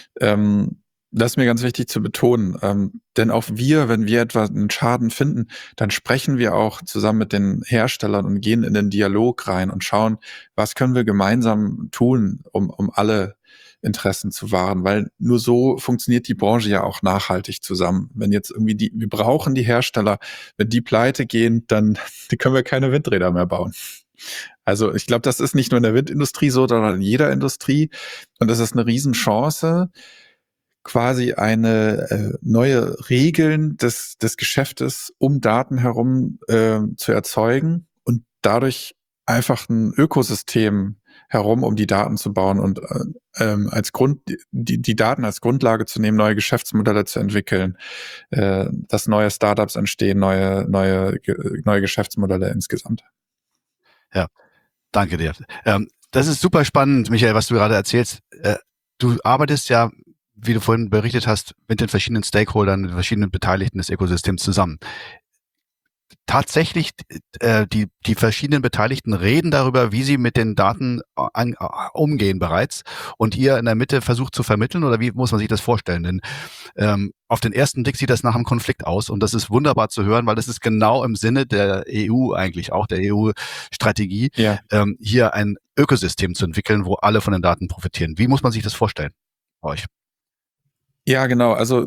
Speaker 3: Ähm, das ist mir ganz wichtig zu betonen, ähm, denn auch wir, wenn wir etwa einen Schaden finden, dann sprechen wir auch zusammen mit den Herstellern und gehen in den Dialog rein und schauen, was können wir gemeinsam tun, um, um alle Interessen zu wahren, weil nur so funktioniert die Branche ja auch nachhaltig zusammen. Wenn jetzt irgendwie die, wir brauchen die Hersteller, wenn die pleite gehen, dann die können wir keine Windräder mehr bauen. Also ich glaube, das ist nicht nur in der Windindustrie so, sondern in jeder Industrie. Und das ist eine Riesenchance, quasi eine äh, neue Regeln des, des Geschäftes um Daten herum äh, zu erzeugen und dadurch einfach ein Ökosystem herum, um die Daten zu bauen und äh, ähm, als Grund die, die Daten als Grundlage zu nehmen, neue Geschäftsmodelle zu entwickeln, äh, dass neue Startups entstehen, neue neue neue Geschäftsmodelle insgesamt.
Speaker 2: Ja, danke dir. Ähm, das ist super spannend, Michael, was du gerade erzählst. Äh, du arbeitest ja, wie du vorhin berichtet hast, mit den verschiedenen Stakeholdern, den verschiedenen Beteiligten des Ökosystems zusammen. Tatsächlich, äh, die, die verschiedenen Beteiligten reden darüber, wie sie mit den Daten an, umgehen bereits und ihr in der Mitte versucht zu vermitteln, oder wie muss man sich das vorstellen? Denn ähm, auf den ersten Blick sieht das nach einem Konflikt aus und das ist wunderbar zu hören, weil das ist genau im Sinne der E U eigentlich, auch der E U-Strategie,
Speaker 3: Ja.
Speaker 2: ähm, hier ein Ökosystem zu entwickeln, wo alle von den Daten profitieren. Wie muss man sich das vorstellen bei euch?
Speaker 3: Ja, genau. Also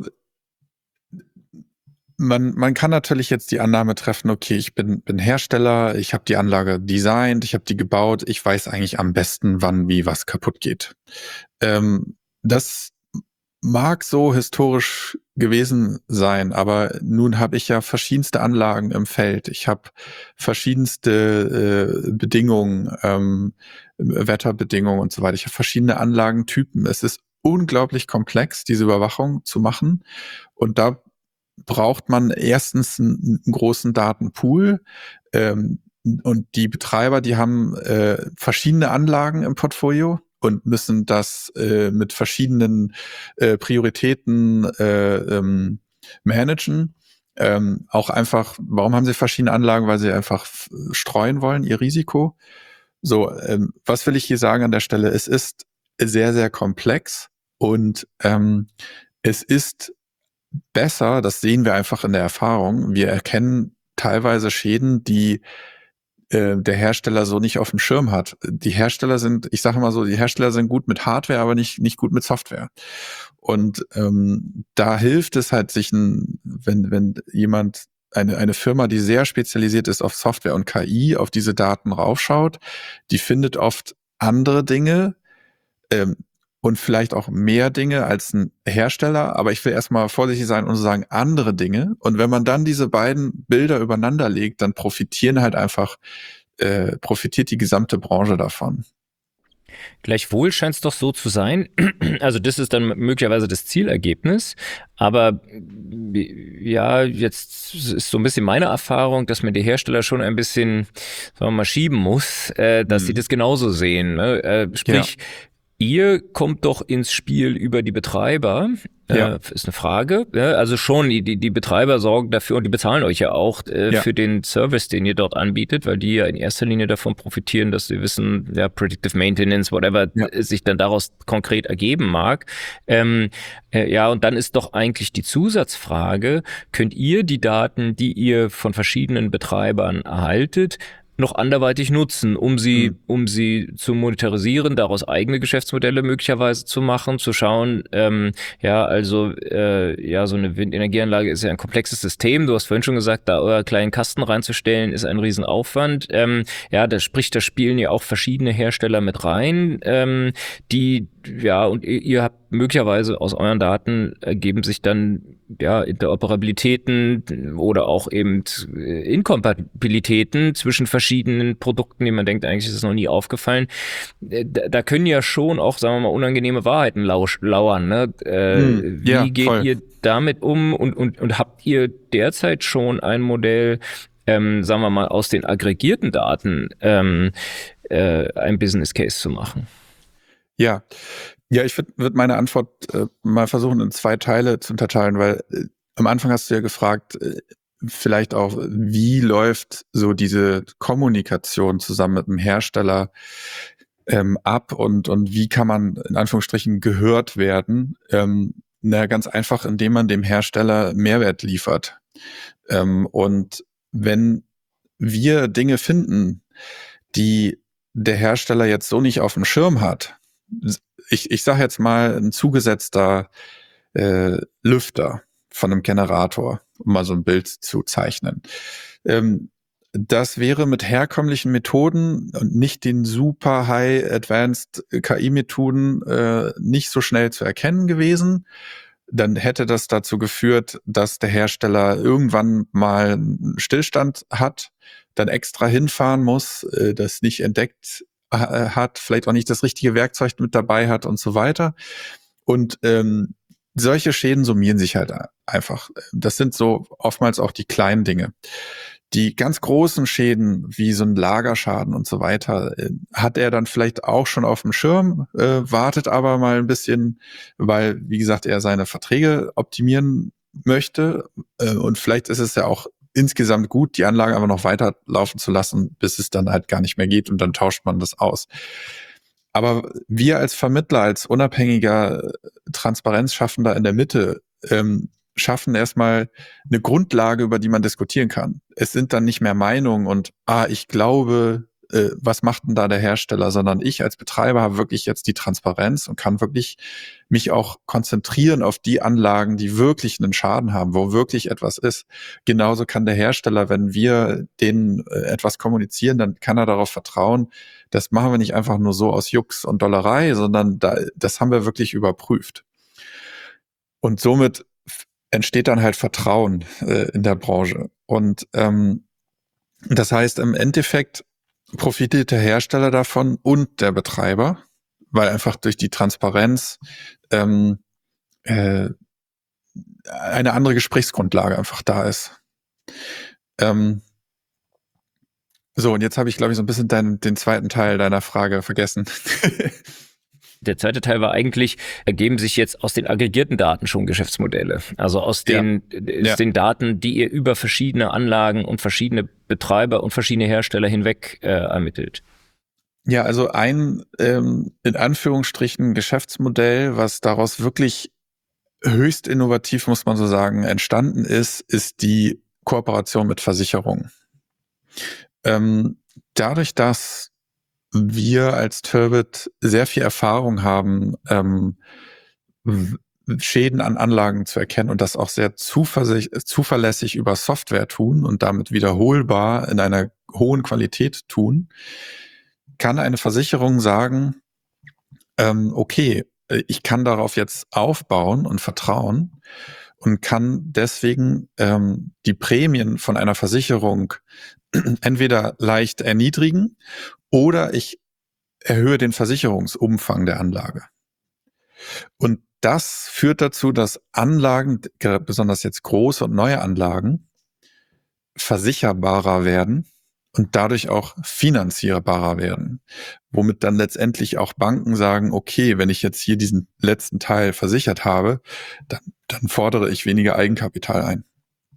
Speaker 3: Man, man kann natürlich jetzt die Annahme treffen, okay, ich bin, bin Hersteller, ich habe die Anlage designt, ich habe die gebaut, ich weiß eigentlich am besten, wann wie was kaputt geht. Ähm, das mag so historisch gewesen sein, aber nun habe ich ja verschiedenste Anlagen im Feld. Ich habe verschiedenste äh, Bedingungen, ähm, Wetterbedingungen und so weiter. Ich habe verschiedene Anlagentypen. Es ist unglaublich komplex, diese Überwachung zu machen. Und da braucht man erstens einen, einen großen Datenpool, ähm, und die Betreiber, die haben äh, verschiedene Anlagen im Portfolio und müssen das äh, mit verschiedenen äh, Prioritäten äh, ähm, managen. Ähm, auch einfach, warum haben sie verschiedene Anlagen? Weil sie einfach f- streuen wollen, ihr Risiko. So, ähm, was will ich hier sagen an der Stelle? Es ist sehr, sehr komplex und ähm, es ist besser, das sehen wir einfach in der Erfahrung. Wir erkennen teilweise Schäden, die äh, der Hersteller so nicht auf dem Schirm hat. Die Hersteller sind, ich sage mal so, die Hersteller sind gut mit Hardware, aber nicht nicht gut mit Software. Und ähm, da hilft es halt, sich ein, wenn wenn jemand eine eine Firma, die sehr spezialisiert ist auf Software und K I, auf diese Daten raufschaut, die findet oft andere Dinge, ähm, und vielleicht auch mehr Dinge als ein Hersteller, aber ich will erstmal vorsichtig sein und sagen andere Dinge. Und wenn man dann diese beiden Bilder übereinander legt, dann profitieren halt einfach, äh, profitiert die gesamte Branche davon.
Speaker 1: Gleichwohl scheint es doch so zu sein, also das ist dann möglicherweise das Zielergebnis, aber ja, jetzt ist so ein bisschen meine Erfahrung, dass man die Hersteller schon ein bisschen, sagen wir mal, schieben muss, äh, dass
Speaker 3: Hm.
Speaker 1: sie das genauso sehen. Ne? Äh, sprich, ja. Ihr kommt doch ins Spiel über die Betreiber,
Speaker 3: Ja.
Speaker 1: äh, ist eine Frage. Ja, also schon, die, die Betreiber sorgen dafür und die bezahlen euch ja auch äh,
Speaker 3: Ja.
Speaker 1: für den Service, den ihr dort anbietet, weil die ja in erster Linie davon profitieren, dass sie wissen, ja, Predictive Maintenance, whatever
Speaker 3: Ja.
Speaker 1: sich dann daraus konkret ergeben mag. Ähm, äh, ja, und dann ist doch eigentlich die Zusatzfrage, könnt ihr die Daten, die ihr von verschiedenen Betreibern erhaltet, noch anderweitig nutzen, um sie, mhm. um sie zu monetarisieren, daraus eigene Geschäftsmodelle möglicherweise zu machen, zu schauen, ähm, ja, also äh, ja, so eine Windenergieanlage ist ja ein komplexes System. Du hast vorhin schon gesagt, da euer kleinen Kasten reinzustellen, ist ein Riesenaufwand. Ähm, ja, da spricht, da spielen ja auch verschiedene Hersteller mit rein, ähm, die, ja, und ihr, ihr habt möglicherweise aus euren Daten ergeben sich dann ja Interoperabilitäten oder auch eben Inkompatibilitäten zwischen verschiedenen Produkten, die man denkt, eigentlich ist es noch nie aufgefallen. Da, da können ja schon auch, sagen wir mal, unangenehme Wahrheiten lausch, lauern. Ne? Äh,
Speaker 3: hm,
Speaker 1: wie
Speaker 3: ja,
Speaker 1: geht
Speaker 3: voll.
Speaker 1: ihr damit um und, und, und habt ihr derzeit schon ein Modell, ähm, sagen wir mal, aus den aggregierten Daten ähm, äh, ein Business Case zu machen?
Speaker 3: Ja, ja, ich würde würd meine Antwort äh, mal versuchen in zwei Teile zu unterteilen, weil äh, am Anfang hast du ja gefragt, äh, vielleicht auch, wie läuft so diese Kommunikation zusammen mit dem Hersteller ähm, ab und und wie kann man in Anführungsstrichen gehört werden? Ähm, na, ganz einfach, indem man dem Hersteller Mehrwert liefert. Ähm, und wenn wir Dinge finden, die der Hersteller jetzt so nicht auf dem Schirm hat, ich, ich sage jetzt mal ein zugesetzter äh, Lüfter von einem Generator, um mal so ein Bild zu zeichnen. Ähm, das wäre mit herkömmlichen Methoden und nicht den super high advanced K I-Methoden äh, nicht so schnell zu erkennen gewesen. Dann hätte das dazu geführt, dass der Hersteller irgendwann mal einen Stillstand hat, dann extra hinfahren muss, äh, das nicht entdeckt hat, vielleicht auch nicht das richtige Werkzeug mit dabei hat und so weiter. Und ähm, solche Schäden summieren sich halt einfach. Das sind so oftmals auch die kleinen Dinge. Die ganz großen Schäden, wie so ein Lagerschaden und so weiter, äh, hat er dann vielleicht auch schon auf dem Schirm, äh, wartet aber mal ein bisschen, weil, wie gesagt, er seine Verträge optimieren möchte. Äh, und vielleicht ist es ja auch insgesamt gut, die Anlage aber noch weiter laufen zu lassen, bis es dann halt gar nicht mehr geht und dann tauscht man das aus. Aber wir als Vermittler, als unabhängiger Transparenzschaffender in der Mitte, ähm, schaffen erstmal eine Grundlage, über die man diskutieren kann. Es sind dann nicht mehr Meinungen und, ah, ich glaube, äh, was macht denn da der Hersteller, sondern ich als Betreiber habe wirklich jetzt die Transparenz und kann wirklich mich auch konzentrieren auf die Anlagen, die wirklich einen Schaden haben, wo wirklich etwas ist. Genauso kann der Hersteller, wenn wir denen äh, etwas kommunizieren, dann kann er darauf vertrauen, das machen wir nicht einfach nur so aus Jux und Dollerei, sondern da, das haben wir wirklich überprüft. Und somit entsteht dann halt Vertrauen äh, in der Branche. Und ähm, das heißt, im Endeffekt profitiert der Hersteller davon und der Betreiber, weil einfach durch die Transparenz ähm, äh, eine andere Gesprächsgrundlage einfach da ist. Ähm, so, und jetzt habe ich, glaube ich, so ein bisschen dein, den zweiten Teil deiner Frage vergessen.
Speaker 1: der zweite Teil war eigentlich, ergeben sich jetzt aus den aggregierten Daten schon Geschäftsmodelle. Also aus den, ja. aus
Speaker 3: ja.
Speaker 1: den Daten, die ihr über verschiedene Anlagen und verschiedene Betreiber und verschiedene Hersteller hinweg äh, ermittelt.
Speaker 3: Ja, also ein ähm, in Anführungsstrichen Geschäftsmodell, was daraus wirklich höchst innovativ, muss man so sagen, entstanden ist, ist die Kooperation mit Versicherungen. Ähm, dadurch, dass wir als Turbit sehr viel Erfahrung haben, ähm, Schäden an Anlagen zu erkennen und das auch sehr zuverlässig über Software tun und damit wiederholbar in einer hohen Qualität tun, kann eine Versicherung sagen, ähm, okay, ich kann darauf jetzt aufbauen und vertrauen und kann deswegen ähm, die Prämien von einer Versicherung entweder leicht erniedrigen oder ich erhöhe den Versicherungsumfang der Anlage. Und das führt dazu, dass Anlagen, besonders jetzt große und neue Anlagen, versicherbarer werden und dadurch auch finanzierbarer werden. Womit dann letztendlich auch Banken sagen, okay, wenn ich jetzt hier diesen letzten Teil versichert habe, dann, dann fordere ich weniger Eigenkapital ein.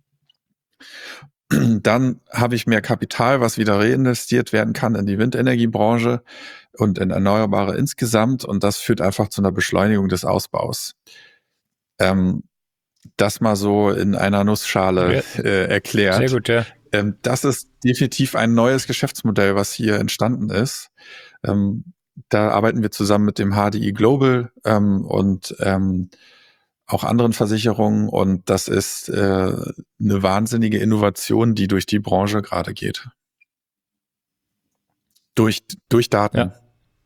Speaker 3: Dann habe ich mehr Kapital, was wieder reinvestiert werden kann in die Windenergiebranche und in Erneuerbare insgesamt. Und das führt einfach zu einer Beschleunigung des Ausbaus. Ähm, das mal so in einer Nussschale
Speaker 1: ja.
Speaker 3: äh, erklärt.
Speaker 1: Sehr gut, ja.
Speaker 3: Ähm, das ist definitiv ein neues Geschäftsmodell, was hier entstanden ist. Ähm, da arbeiten wir zusammen mit dem H D I Global ähm, und ähm, auch anderen Versicherungen. Und das ist äh, eine wahnsinnige Innovation, die durch die Branche gerade geht. Durch, durch Daten.
Speaker 1: Ja.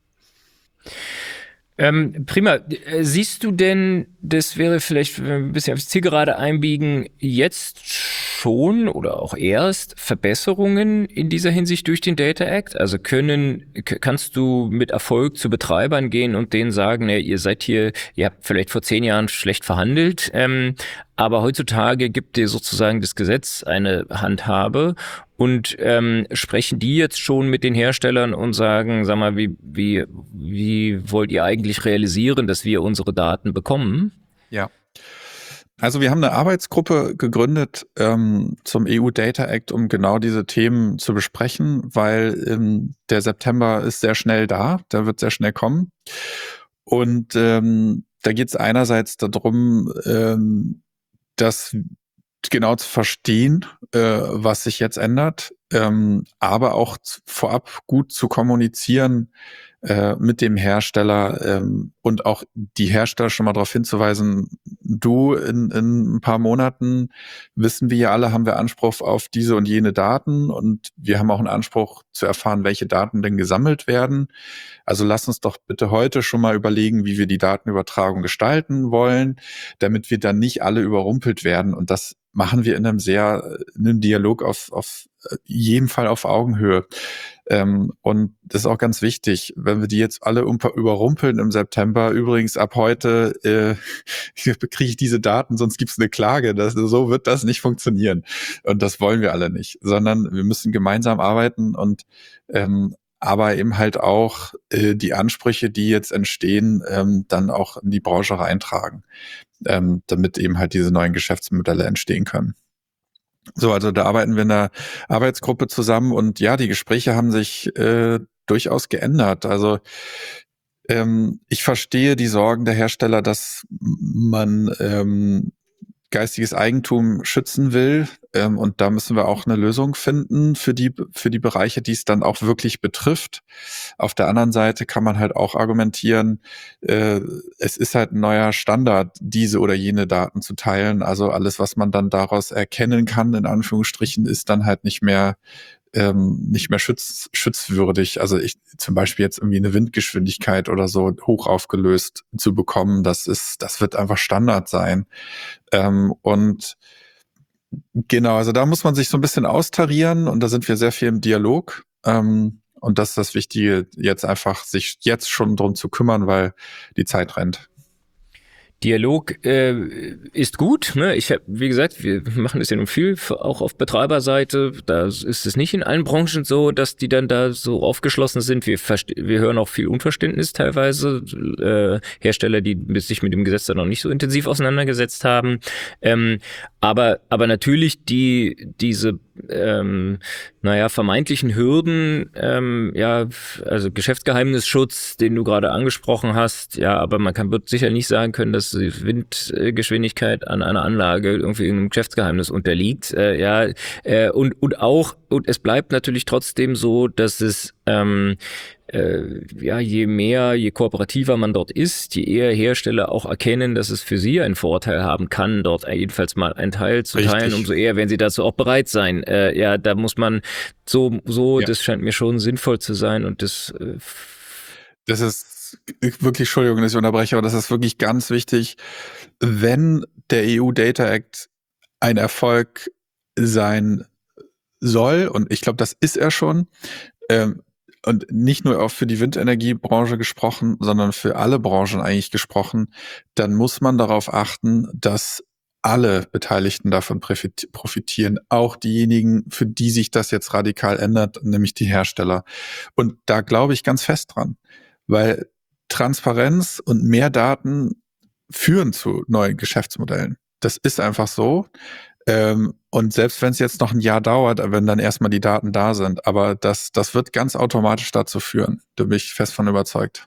Speaker 1: Ähm, prima. Siehst du denn, das wäre vielleicht ein bisschen aufs Zielgerade einbiegen, jetzt schon oder auch erst Verbesserungen in dieser Hinsicht durch den Data Act? Also können, kannst du mit Erfolg zu Betreibern gehen und denen sagen, ne, ihr seid hier, ihr habt vielleicht vor zehn Jahren schlecht verhandelt, ähm, aber heutzutage gibt dir sozusagen das Gesetz eine Handhabe und ähm, sprechen die jetzt schon mit den Herstellern und sagen, sag mal, wie, wie, wie wollt ihr eigentlich realisieren, dass wir unsere Daten bekommen?
Speaker 3: Ja. Also wir haben eine Arbeitsgruppe gegründet ähm, zum E U Data Act, um genau diese Themen zu besprechen, weil ähm, der September ist sehr schnell da, der wird sehr schnell kommen. Und ähm, da geht es einerseits darum, ähm, das genau zu verstehen, äh, was sich jetzt ändert, ähm, aber auch vorab gut zu kommunizieren äh, mit dem Hersteller ähm, und auch die Hersteller schon mal darauf hinzuweisen, du, in, in ein paar Monaten wissen wir ja alle, haben wir Anspruch auf diese und jene Daten und wir haben auch einen Anspruch zu erfahren, welche Daten denn gesammelt werden. Also lass uns doch bitte heute schon mal überlegen, wie wir die Datenübertragung gestalten wollen, damit wir dann nicht alle überrumpelt werden. Und das machen wir in einem sehr, in einem Dialog auf, auf jeden Fall auf Augenhöhe. Ähm, und das ist auch ganz wichtig, wenn wir die jetzt alle überrumpeln im September. Übrigens, ab heute äh, kriege ich diese Daten, sonst gibt es eine Klage. Das, so wird das nicht funktionieren. Und das wollen wir alle nicht, sondern wir müssen gemeinsam arbeiten und ähm, aber eben halt auch äh, die Ansprüche, die jetzt entstehen, ähm, dann auch in die Branche reintragen, ähm, damit eben halt diese neuen Geschäftsmodelle entstehen können. So, also da arbeiten wir in einer Arbeitsgruppe zusammen und ja, die Gespräche haben sich äh, durchaus geändert. Also ähm, ich verstehe die Sorgen der Hersteller, dass man ähm, geistiges Eigentum schützen will. Ähm, und da müssen wir auch eine Lösung finden für die, für die Bereiche, die es dann auch wirklich betrifft. Auf der anderen Seite kann man halt auch argumentieren, äh, es ist halt ein neuer Standard, diese oder jene Daten zu teilen. Also alles, was man dann daraus erkennen kann, in Anführungsstrichen, ist dann halt nicht mehr ähm, nicht mehr schütz, schützwürdig. Also ich zum Beispiel jetzt irgendwie eine Windgeschwindigkeit oder so hoch aufgelöst zu bekommen, das ist, das wird einfach Standard sein. Ähm, und genau, also da muss man sich so ein bisschen austarieren und da sind wir sehr viel im Dialog. Ähm, und das ist das Wichtige, jetzt einfach sich jetzt schon drum zu kümmern, weil die Zeit rennt.
Speaker 1: Dialog äh, ist gut. Ne? Ich habe, wie gesagt, wir machen das ja nun viel, auch auf Betreiberseite. Da ist es nicht in allen Branchen so, dass die dann da so aufgeschlossen sind. Wir, verste- wir hören auch viel Unverständnis teilweise. Äh, Hersteller, die sich mit dem Gesetz dann noch nicht so intensiv auseinandergesetzt haben. Ähm, aber, aber natürlich die diese ähm, naja, vermeintlichen Hürden, ähm, ja, also Geschäftsgeheimnisschutz, den du gerade angesprochen hast, ja, aber man kann wird sicher nicht sagen können, dass die Windgeschwindigkeit an einer Anlage irgendwie irgendeinem Geschäftsgeheimnis unterliegt, äh, ja, äh, und, und auch, und es bleibt natürlich trotzdem so, dass es, ähm, äh, ja, je mehr, je kooperativer man dort ist, je eher Hersteller auch erkennen, dass es für sie einen Vorteil haben kann, dort jedenfalls mal einen Teil zu
Speaker 3: Richtig.
Speaker 1: teilen, umso eher werden sie dazu auch bereit sein. Äh, ja, da muss man so, so,
Speaker 3: Ja.
Speaker 1: das scheint mir schon sinnvoll zu sein und das, äh,
Speaker 3: Das ist wirklich, Entschuldigung, dass ich unterbreche, aber das ist wirklich ganz wichtig. Wenn der E U Data Act ein Erfolg sein soll, und ich glaube, das ist er schon, ähm, und nicht nur auch für die Windenergiebranche gesprochen, sondern für alle Branchen eigentlich gesprochen, dann muss man darauf achten, dass alle Beteiligten davon profit- profitieren, auch diejenigen, für die sich das jetzt radikal ändert, nämlich die Hersteller. Und da glaube ich ganz fest dran, weil Transparenz und mehr Daten führen zu neuen Geschäftsmodellen. Das ist einfach so. Ähm, und selbst wenn es jetzt noch ein Jahr dauert, wenn dann erstmal die Daten da sind, aber das, das wird ganz automatisch dazu führen. Da bin ich fest von überzeugt.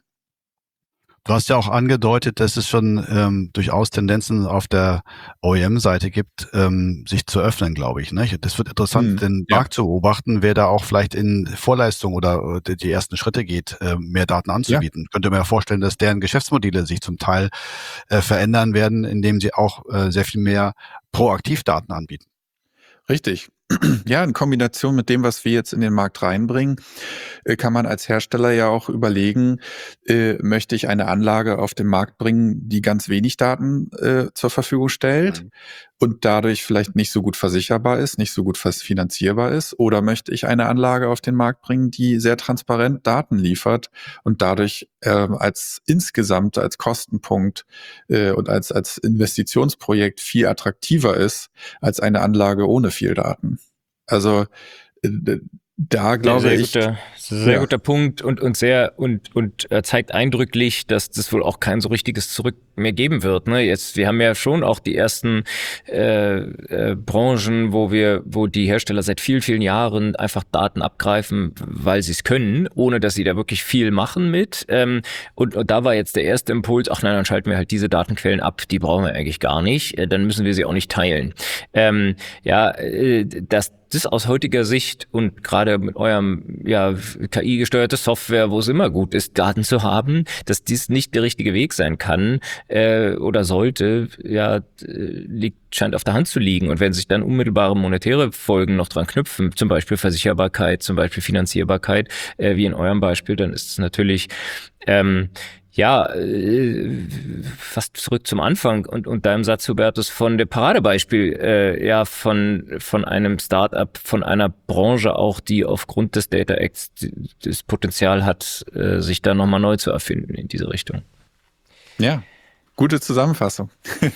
Speaker 2: Du hast ja auch angedeutet, dass es schon ähm, durchaus Tendenzen auf der O E M-Seite gibt, ähm, sich zu öffnen, glaube ich. Ne? Das wird interessant,
Speaker 3: Hm,
Speaker 2: den
Speaker 3: ja.
Speaker 2: Markt zu beobachten, wer da auch vielleicht in Vorleistung oder äh, die ersten Schritte geht, äh, mehr Daten anzubieten. Könnte mir ja vorstellen, dass deren Geschäftsmodelle sich zum Teil äh, verändern werden, indem sie auch äh, sehr viel mehr proaktiv Daten anbieten.
Speaker 3: Richtig. Ja, in Kombination mit dem, was wir jetzt in den Markt reinbringen, äh, kann man als Hersteller ja auch überlegen, äh, möchte ich eine Anlage auf den Markt bringen, die ganz wenig Daten äh, zur Verfügung stellt
Speaker 2: Mhm.
Speaker 3: und dadurch vielleicht nicht so gut versicherbar ist, nicht so gut finanzierbar ist, oder möchte ich eine Anlage auf den Markt bringen, die sehr transparent Daten liefert und dadurch äh, als insgesamt als Kostenpunkt äh, und als als Investitionsprojekt viel attraktiver ist als eine Anlage ohne viel Daten. Also äh, da glaube
Speaker 1: sehr
Speaker 3: ich,
Speaker 1: guter, sehr
Speaker 3: ja.
Speaker 1: guter Punkt und, und sehr und, und äh, zeigt eindrücklich, dass das wohl auch kein so richtiges Zurück mehr geben wird. Ne? Jetzt, wir haben ja schon auch die ersten äh, äh, Branchen, wo wir, wo die Hersteller seit vielen, vielen Jahren einfach Daten abgreifen, weil sie es können, ohne dass sie da wirklich viel machen mit. Ähm, und, und da war jetzt der erste Impuls, ach nein, dann schalten wir halt diese Datenquellen ab, die brauchen wir eigentlich gar nicht, äh, dann müssen wir sie auch nicht teilen. Ähm, ja, äh, das Das aus heutiger Sicht und gerade mit eurem ja, K I-gesteuerte Software, wo es immer gut ist, Daten zu haben, dass dies nicht der richtige Weg sein kann äh, oder sollte, ja, liegt, scheint auf der Hand zu liegen. Und wenn sich dann unmittelbare monetäre Folgen noch dran knüpfen, zum Beispiel Versicherbarkeit, zum Beispiel Finanzierbarkeit, äh, wie in eurem Beispiel, dann ist es natürlich ähm, ja, äh, fast zurück zum Anfang und, und deinem Satz, Hubertus, von dem Paradebeispiel, äh, ja, von, von einem Start-up, von einer Branche auch, die aufgrund des Data Acts das Potenzial hat, äh, sich da nochmal neu zu erfinden in diese Richtung.
Speaker 3: Ja, gute Zusammenfassung.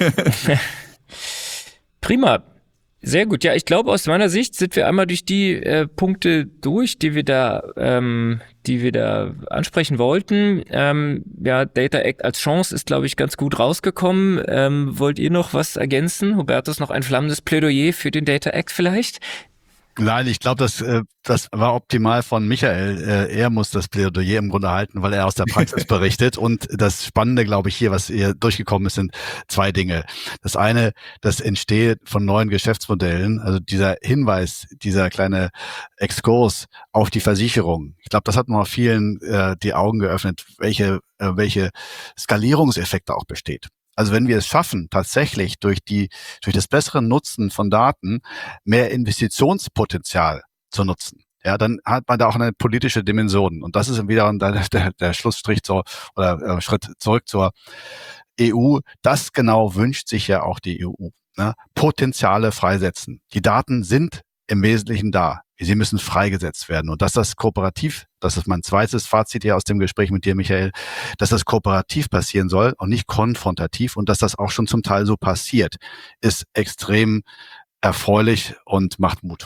Speaker 1: Prima. Sehr gut. Ja, ich glaube, aus meiner Sicht sind wir einmal durch die äh, Punkte durch, die wir da, ähm, die wir da ansprechen wollten. Ähm, ja, Data Act als Chance ist, glaube ich, ganz gut rausgekommen. Ähm, wollt ihr noch was ergänzen? Hubertus, noch ein flammendes Plädoyer für den Data Act vielleicht?
Speaker 2: Nein, ich glaube, das, äh, das war optimal von Michael. Äh, er muss das Plädoyer im Grunde halten, weil er aus der Praxis berichtet. Und das Spannende, glaube ich, hier, was hier durchgekommen ist, sind zwei Dinge. Das eine, das Entstehen von neuen Geschäftsmodellen, also dieser Hinweis, dieser kleine Exkurs auf die Versicherung. Ich glaube, das hat noch vielen äh, die Augen geöffnet, welche, äh, welche Skalierungseffekte auch besteht. Also wenn wir es schaffen, tatsächlich durch die, durch das bessere Nutzen von Daten mehr Investitionspotenzial zu nutzen, ja, dann hat man da auch eine politische Dimension. Und das ist wieder der, der, der Schlussstrich zur, oder äh, Schritt zurück zur E U. Das genau wünscht sich ja auch die E U. Ne? Potenziale freisetzen. Die Daten sind im Wesentlichen da. Sie müssen freigesetzt werden. Und dass das kooperativ, das ist mein zweites Fazit hier aus dem Gespräch mit dir, Michael, dass das kooperativ passieren soll und nicht konfrontativ und dass das auch schon zum Teil so passiert, ist extrem erfreulich und macht Mut.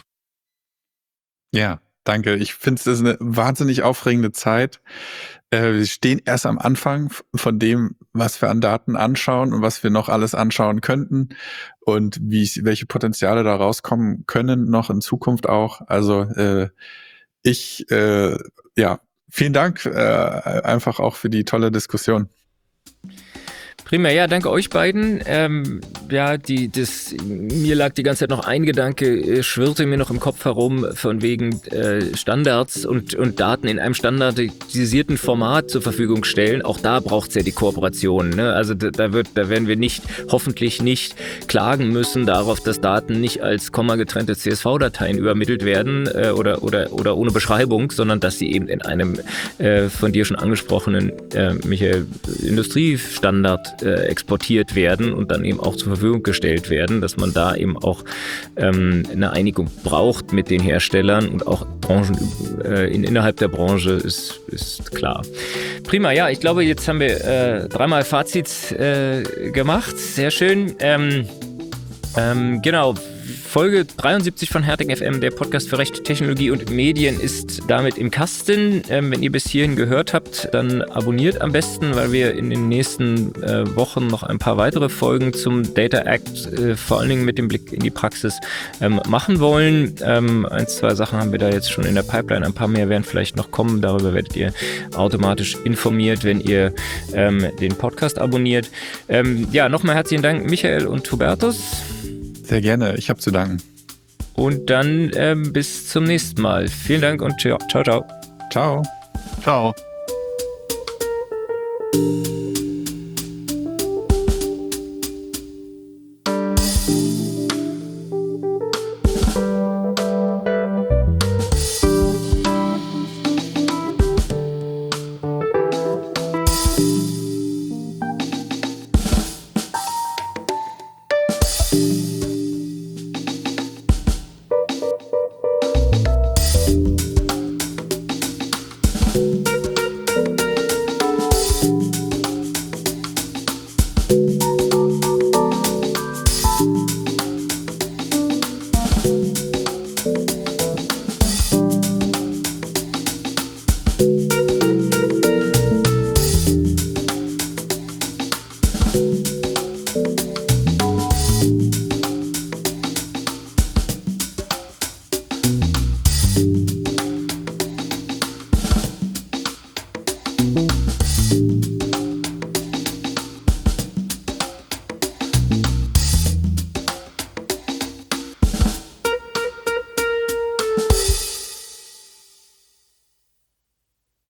Speaker 3: Ja, danke. Ich finde, es ist eine wahnsinnig aufregende Zeit. Äh, wir stehen erst am Anfang von dem, was wir an Daten anschauen und was wir noch alles anschauen könnten und wie welche Potenziale da rauskommen können noch in Zukunft auch. Also äh, ich, äh, ja, vielen Dank äh, einfach auch für die tolle Diskussion.
Speaker 1: Prima, ja, danke euch beiden. Ähm, ja, die, das, mir lag die ganze Zeit noch ein Gedanke, äh, schwirrte mir noch im Kopf herum, von wegen äh, Standards und, und Daten in einem standardisierten Format zur Verfügung stellen. Auch da braucht es ja die Kooperation. Ne? Also da, da, wird, da werden wir nicht, hoffentlich nicht klagen müssen darauf, dass Daten nicht als kommagetrennte C S V-Dateien übermittelt werden äh, oder, oder, oder ohne Beschreibung, sondern dass sie eben in einem äh, von dir schon angesprochenen, äh, Michael, Industriestandard äh, exportiert werden und dann eben auch zur Verfügung gestellt werden, dass man da eben auch ähm, eine Einigung braucht mit den Herstellern und auch Branchen äh, in, innerhalb der Branche ist, ist klar. Prima, ja, ich glaube, jetzt haben wir äh, dreimal Fazit äh, gemacht. Sehr schön. Ähm, ähm, genau. Folge dreiundsiebzig von Herting F M, der Podcast für Recht, Technologie und Medien, ist damit im Kasten. Ähm, wenn ihr bis hierhin gehört habt, dann abonniert am besten, weil wir in den nächsten äh, Wochen noch ein paar weitere Folgen zum Data Act, äh, vor allen Dingen mit dem Blick in die Praxis, ähm, machen wollen. Ähm, ein, zwei Sachen haben wir da jetzt schon in der Pipeline, ein paar mehr werden vielleicht noch kommen. Darüber werdet ihr automatisch informiert, wenn ihr ähm, den Podcast abonniert. Ähm, ja, nochmal herzlichen Dank, Michael und Hubertus.
Speaker 3: Sehr gerne, ich habe zu danken.
Speaker 1: Und dann ähm, bis zum nächsten Mal. Vielen Dank und ciao, ciao.
Speaker 3: Ciao.
Speaker 2: Ciao.